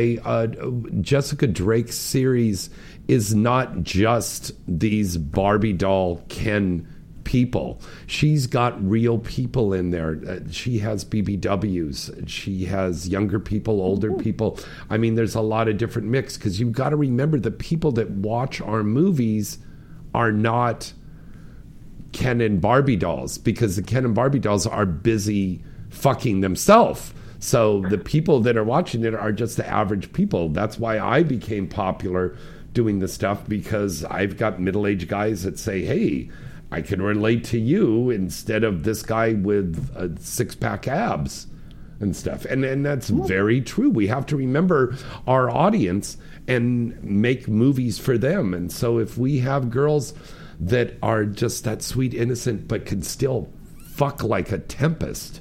Jessica Drake's series is not just these Barbie doll Ken people. She's got real people in there. She has BBWs. She has younger people, older people. I mean, there's a lot of different mix because you've got to remember the people that watch our movies are not Ken and Barbie dolls because the Ken and Barbie dolls are busy fucking themselves. So the people that are watching it are just the average people. That's why I became popular doing this stuff because I've got middle-aged guys that say, hey, I can relate to you instead of this guy with a 6-pack abs and stuff. And that's very true. We have to remember our audience and make movies for them. And so if we have girls that are just that sweet innocent but can still fuck like a tempest,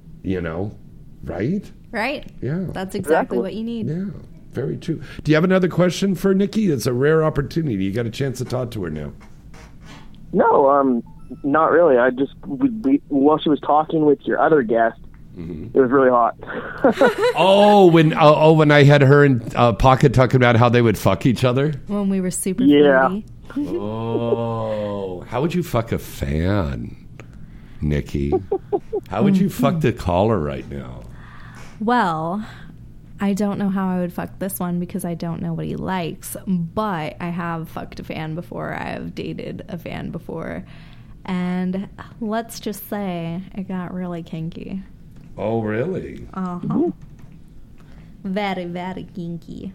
right? Right. Yeah. That's exactly what you need. Yeah, very true. Do you have another question for Nikki? It's a rare opportunity. You got a chance to talk to her now. No, not really. I just while she was talking with your other guest, it was really hot. when I had her and Pocket talking about how they would fuck each other when we were super flirty. Oh, how would you fuck a fan, Nikki? How would you fuck the caller right now? Well, I don't know how I would fuck this one because I don't know what he likes, but I have fucked a fan before. I have dated a fan before, and let's just say it got really kinky. Oh, really? Uh-huh. Very, very kinky.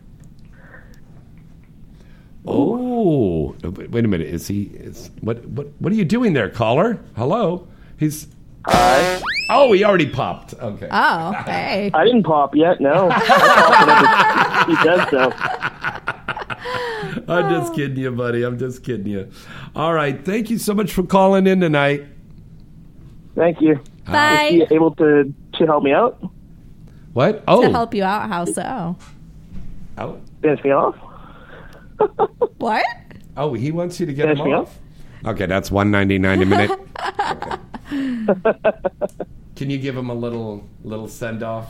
Oh, wait a minute. What are you doing there, caller? Hello? He's... Hi. Oh, he already popped. Okay. Oh, hey. I didn't pop yet, no. He does so. I'm just kidding you, buddy. I'm just kidding you. All right. Thank you so much for calling in tonight. Thank you. Bye. Is he able to help me out? What? Oh. To help you out? How so? Oh. Finish me off? What? Oh, he wants you to get him off? Okay, that's $1.99 a minute. Okay. Can you give him a little send off?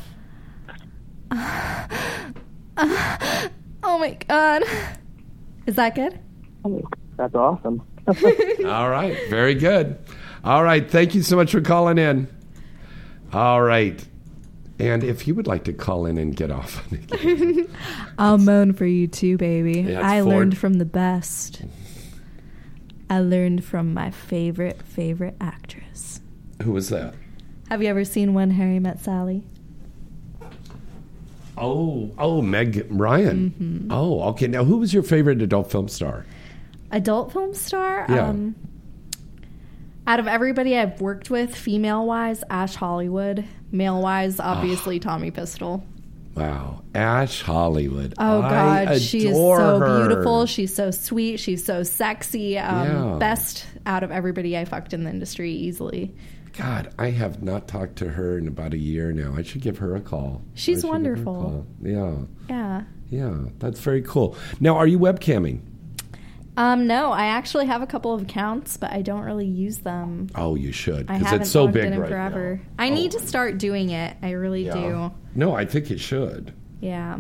Oh my God. Is that good? That's awesome. All right, very good. All right, thank you so much for calling in. All right. And if you would like to call in and get off. I'll moan for you too, baby. Yeah, I learned from the best. I learned from my favorite actress. Who was that? Have you ever seen When Harry Met Sally? Oh, Meg Ryan. Mm-hmm. Oh, okay. Now, who was your favorite adult film star? Adult film star? Yeah. Out of everybody I've worked with, female-wise, Ash Hollywood. Male-wise, obviously, Tommy Pistol. Wow. Ash Hollywood. Oh, God. She is so her. beautiful. She's so sweet. She's so sexy. Best out of everybody I fucked in the industry, easily. God, I have not talked to her in about a year now. I should give her a call. She's wonderful. Yeah. Yeah, that's very cool. Now, are you webcamming? No, I actually have a couple of accounts, but I don't really use them. Oh, you should, because it's so big in right forever. now. I need to start doing it. I really do. No, I think you should. Yeah.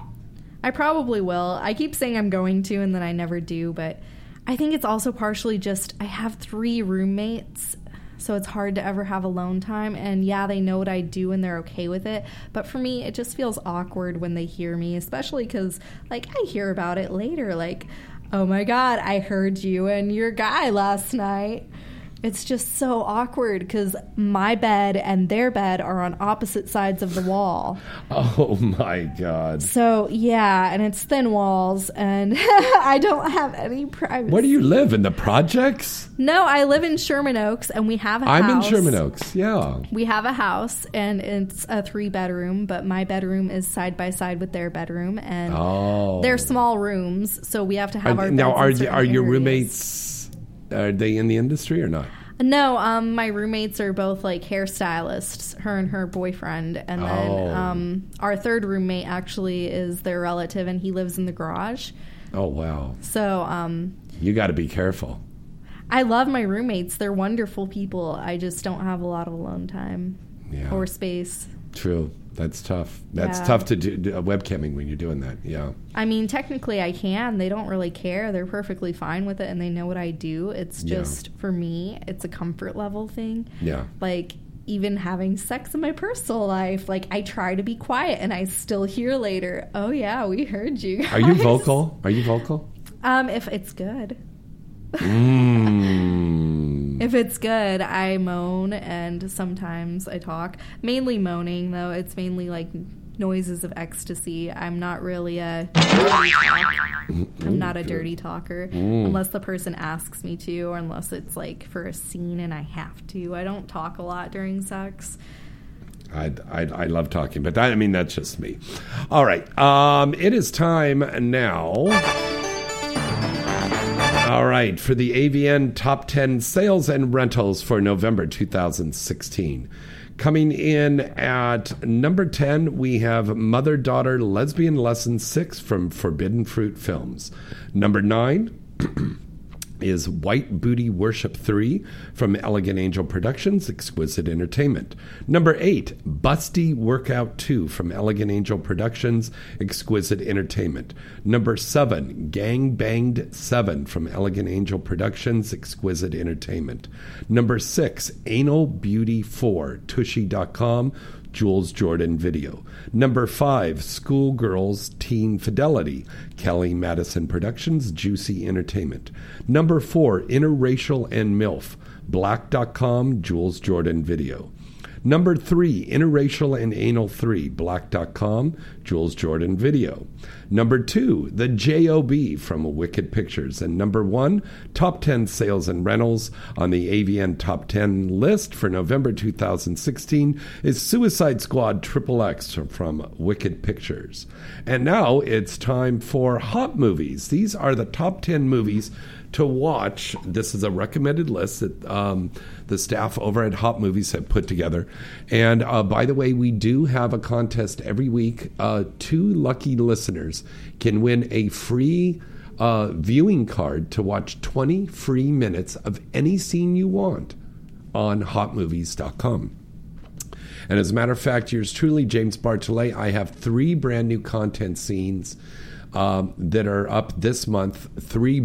I probably will. I keep saying I'm going to, and then I never do, but I think it's also partially just I have 3 roommates, so it's hard to ever have alone time. And yeah, they know what I do and they're okay with it. But for me, it just feels awkward when they hear me, especially because, like, I hear about it later. Like, oh my God, I heard you and your guy last night. It's just so awkward because my bed and their bed are on opposite sides of the wall. Oh my God. So, yeah, and it's thin walls, and I don't have any privacy. Where do you live? In the projects? No, I live in Sherman Oaks, and we have a house. I'm in Sherman Oaks, yeah. We have a house, and it's a 3-bedroom, but my bedroom is side by side with their bedroom, and they're small rooms, so we have to have our beds. Now, are your roommates... Are they in the industry or not? No, my roommates are both like hairstylists, her and her boyfriend. And then our third roommate actually is their relative, and he lives in the garage. Oh, wow. So you got to be careful. I love my roommates. They're wonderful people. I just don't have a lot of alone time or space. True. That's tough. That's tough to do webcamming when you're doing that. Yeah. I mean, technically I can. They don't really care. They're perfectly fine with it, and they know what I do. It's just, for me, it's a comfort level thing. Yeah. Like, even having sex in my personal life, like, I try to be quiet, and I still hear later, oh, yeah, we heard you guys. Are you vocal? If it's good. If it's good, I moan, and sometimes I talk. Mainly moaning, though. It's mainly like noises of ecstasy. I'm not really a dirty talker unless the person asks me to, or unless it's like for a scene and I have to. I don't talk a lot during sex. I love talking, but that's just me. All right. It is time now. All right, for the AVN Top 10 Sales and Rentals for November 2016. Coming in at number 10, we have Mother-Daughter Lesbian Lesson 6 from Forbidden Fruit Films. Number 9, is White Booty Worship 3 from Elegant Angel Productions, Exquisite Entertainment. Number 8, Busty Workout 2 from Elegant Angel Productions, Exquisite Entertainment. Number 7, Gang Banged 7 from Elegant Angel Productions, Exquisite Entertainment. Number 6, Anal Beauty 4, Tushy.com, Jules Jordan Video. Number 5, Schoolgirls Teen Fidelity, Kelly Madison Productions, Juicy Entertainment. Number 4, Interracial and MILF, Black.com, Jules Jordan Video. Number 3, Interracial and Anal 3, Black.com, Jules Jordan Video. Number 2, The J.O.B. from Wicked Pictures. And number 1, Top 10 Sales and Rentals on the AVN Top 10 list for November 2016 is Suicide Squad XXX from Wicked Pictures. And now it's time for Hot Movies. These are the top 10 movies to watch. This is a recommended list that the staff over at Hot Movies have put together. And by the way, we do have a contest every week. 2 lucky listeners can win a free viewing card to watch 20 free minutes of any scene you want on hotmovies.com. And as a matter of fact, yours truly, James Bartolet, I have 3 brand new content scenes that are up this month. 3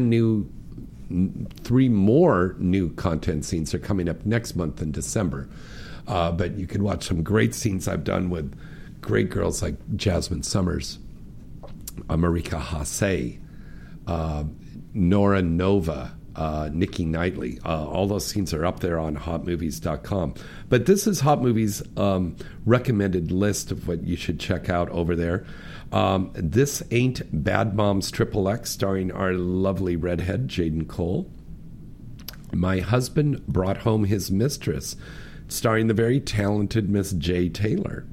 more new content scenes are coming up next month in December. But you can watch some great scenes I've done with great girls like Jasmine Summers, Marika Hasse, Nora Nova, Nikki Knightley. All those scenes are up there on hotmovies.com. But this is Hot Movies' recommended list of what you should check out over there. This Ain't Bad Moms XXX, starring our lovely redhead, Jaden Cole. My Husband Brought Home His Mistress, starring the very talented Miss Jay Taylor.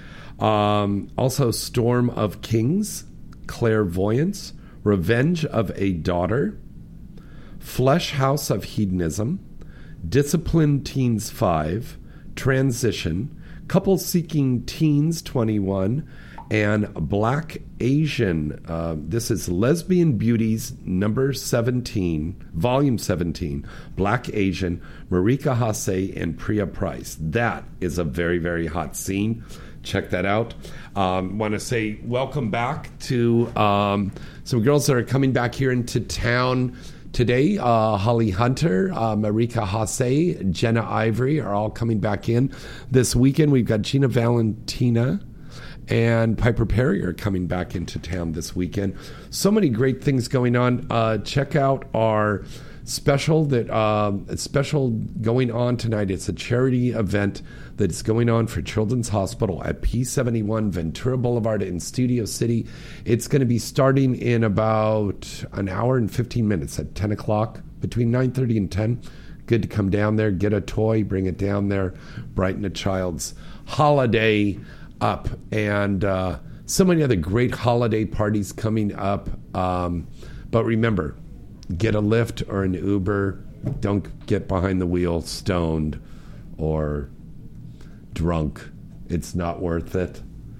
Also Storm of Kings, Clairvoyance, Revenge of a Daughter, Flesh House of Hedonism, Disciplined Teens 5, Transition, Couple Seeking Teens 21, and Black Asian. This is Lesbian Beauties number 17, volume 17, Black Asian, Marika Hasse and Priya Price. That is a very, very hot scene. Check that out. Want to say welcome back to some girls that are coming back here into town today. Holly Hunter, Marika Hasse, Jenna Ivory are all coming back in this weekend. We've got Gina Valentina and Piper Perry are coming back into town this weekend. So many great things going on. Check out our special going on tonight. It's a charity event that's going on for Children's Hospital at P71 Ventura Boulevard in Studio City. It's going to be starting in about an hour and 15 minutes at 10 o'clock, between 9:30 and 10. Good to come down there, get a toy, bring it down there, brighten a child's holiday up. And so many other great holiday parties coming up. But remember, get a Lyft or an Uber. Don't get behind the wheel stoned or drunk. It's not worth it.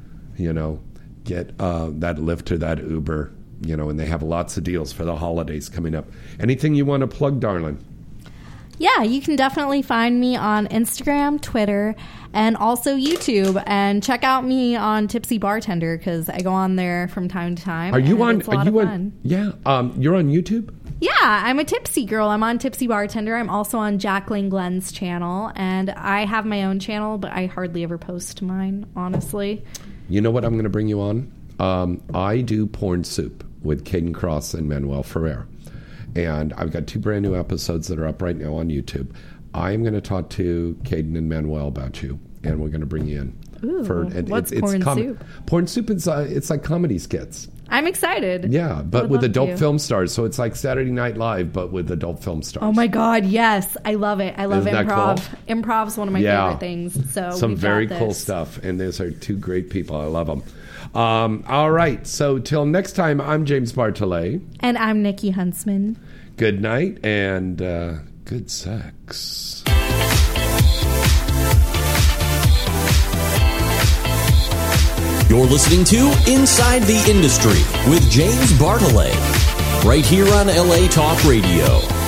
Get that Lyft or that Uber, and they have lots of deals for the holidays coming up. Anything you want to plug, darling? Yeah, you can definitely find me on Instagram, Twitter, and also YouTube. And check out me on Tipsy Bartender because I go on there from time to time. Are you on? It's a lot of fun. Yeah, you're on YouTube. Yeah, I'm a tipsy girl. I'm on Tipsy Bartender. I'm also on Jacqueline Glenn's channel, and I have my own channel, but I hardly ever post to mine, honestly. You know what I'm going to bring you on? I do Porn Soup with Caden Cross and Manuel Ferrer. And I've got 2 brand new episodes that are up right now on YouTube. I'm going to talk to Caden and Manuel about you, and we're going to bring you in. Ooh, what's Porn Soup? Porn Soup is it's like comedy skits. I'm excited. Yeah, but with adult film stars. So it's like Saturday Night Live, but with adult film stars. Oh my God, yes. I love it. I love Isn't improv. That cool? Improv's one of my favorite things. So some very cool stuff. And those are 2 great people. I love them. All right. So till next time, I'm James Bartolet. And I'm Nikki Huntsman. Good night and good sex. You're listening to Inside the Industry with James Bartolet. right here on LA Talk Radio.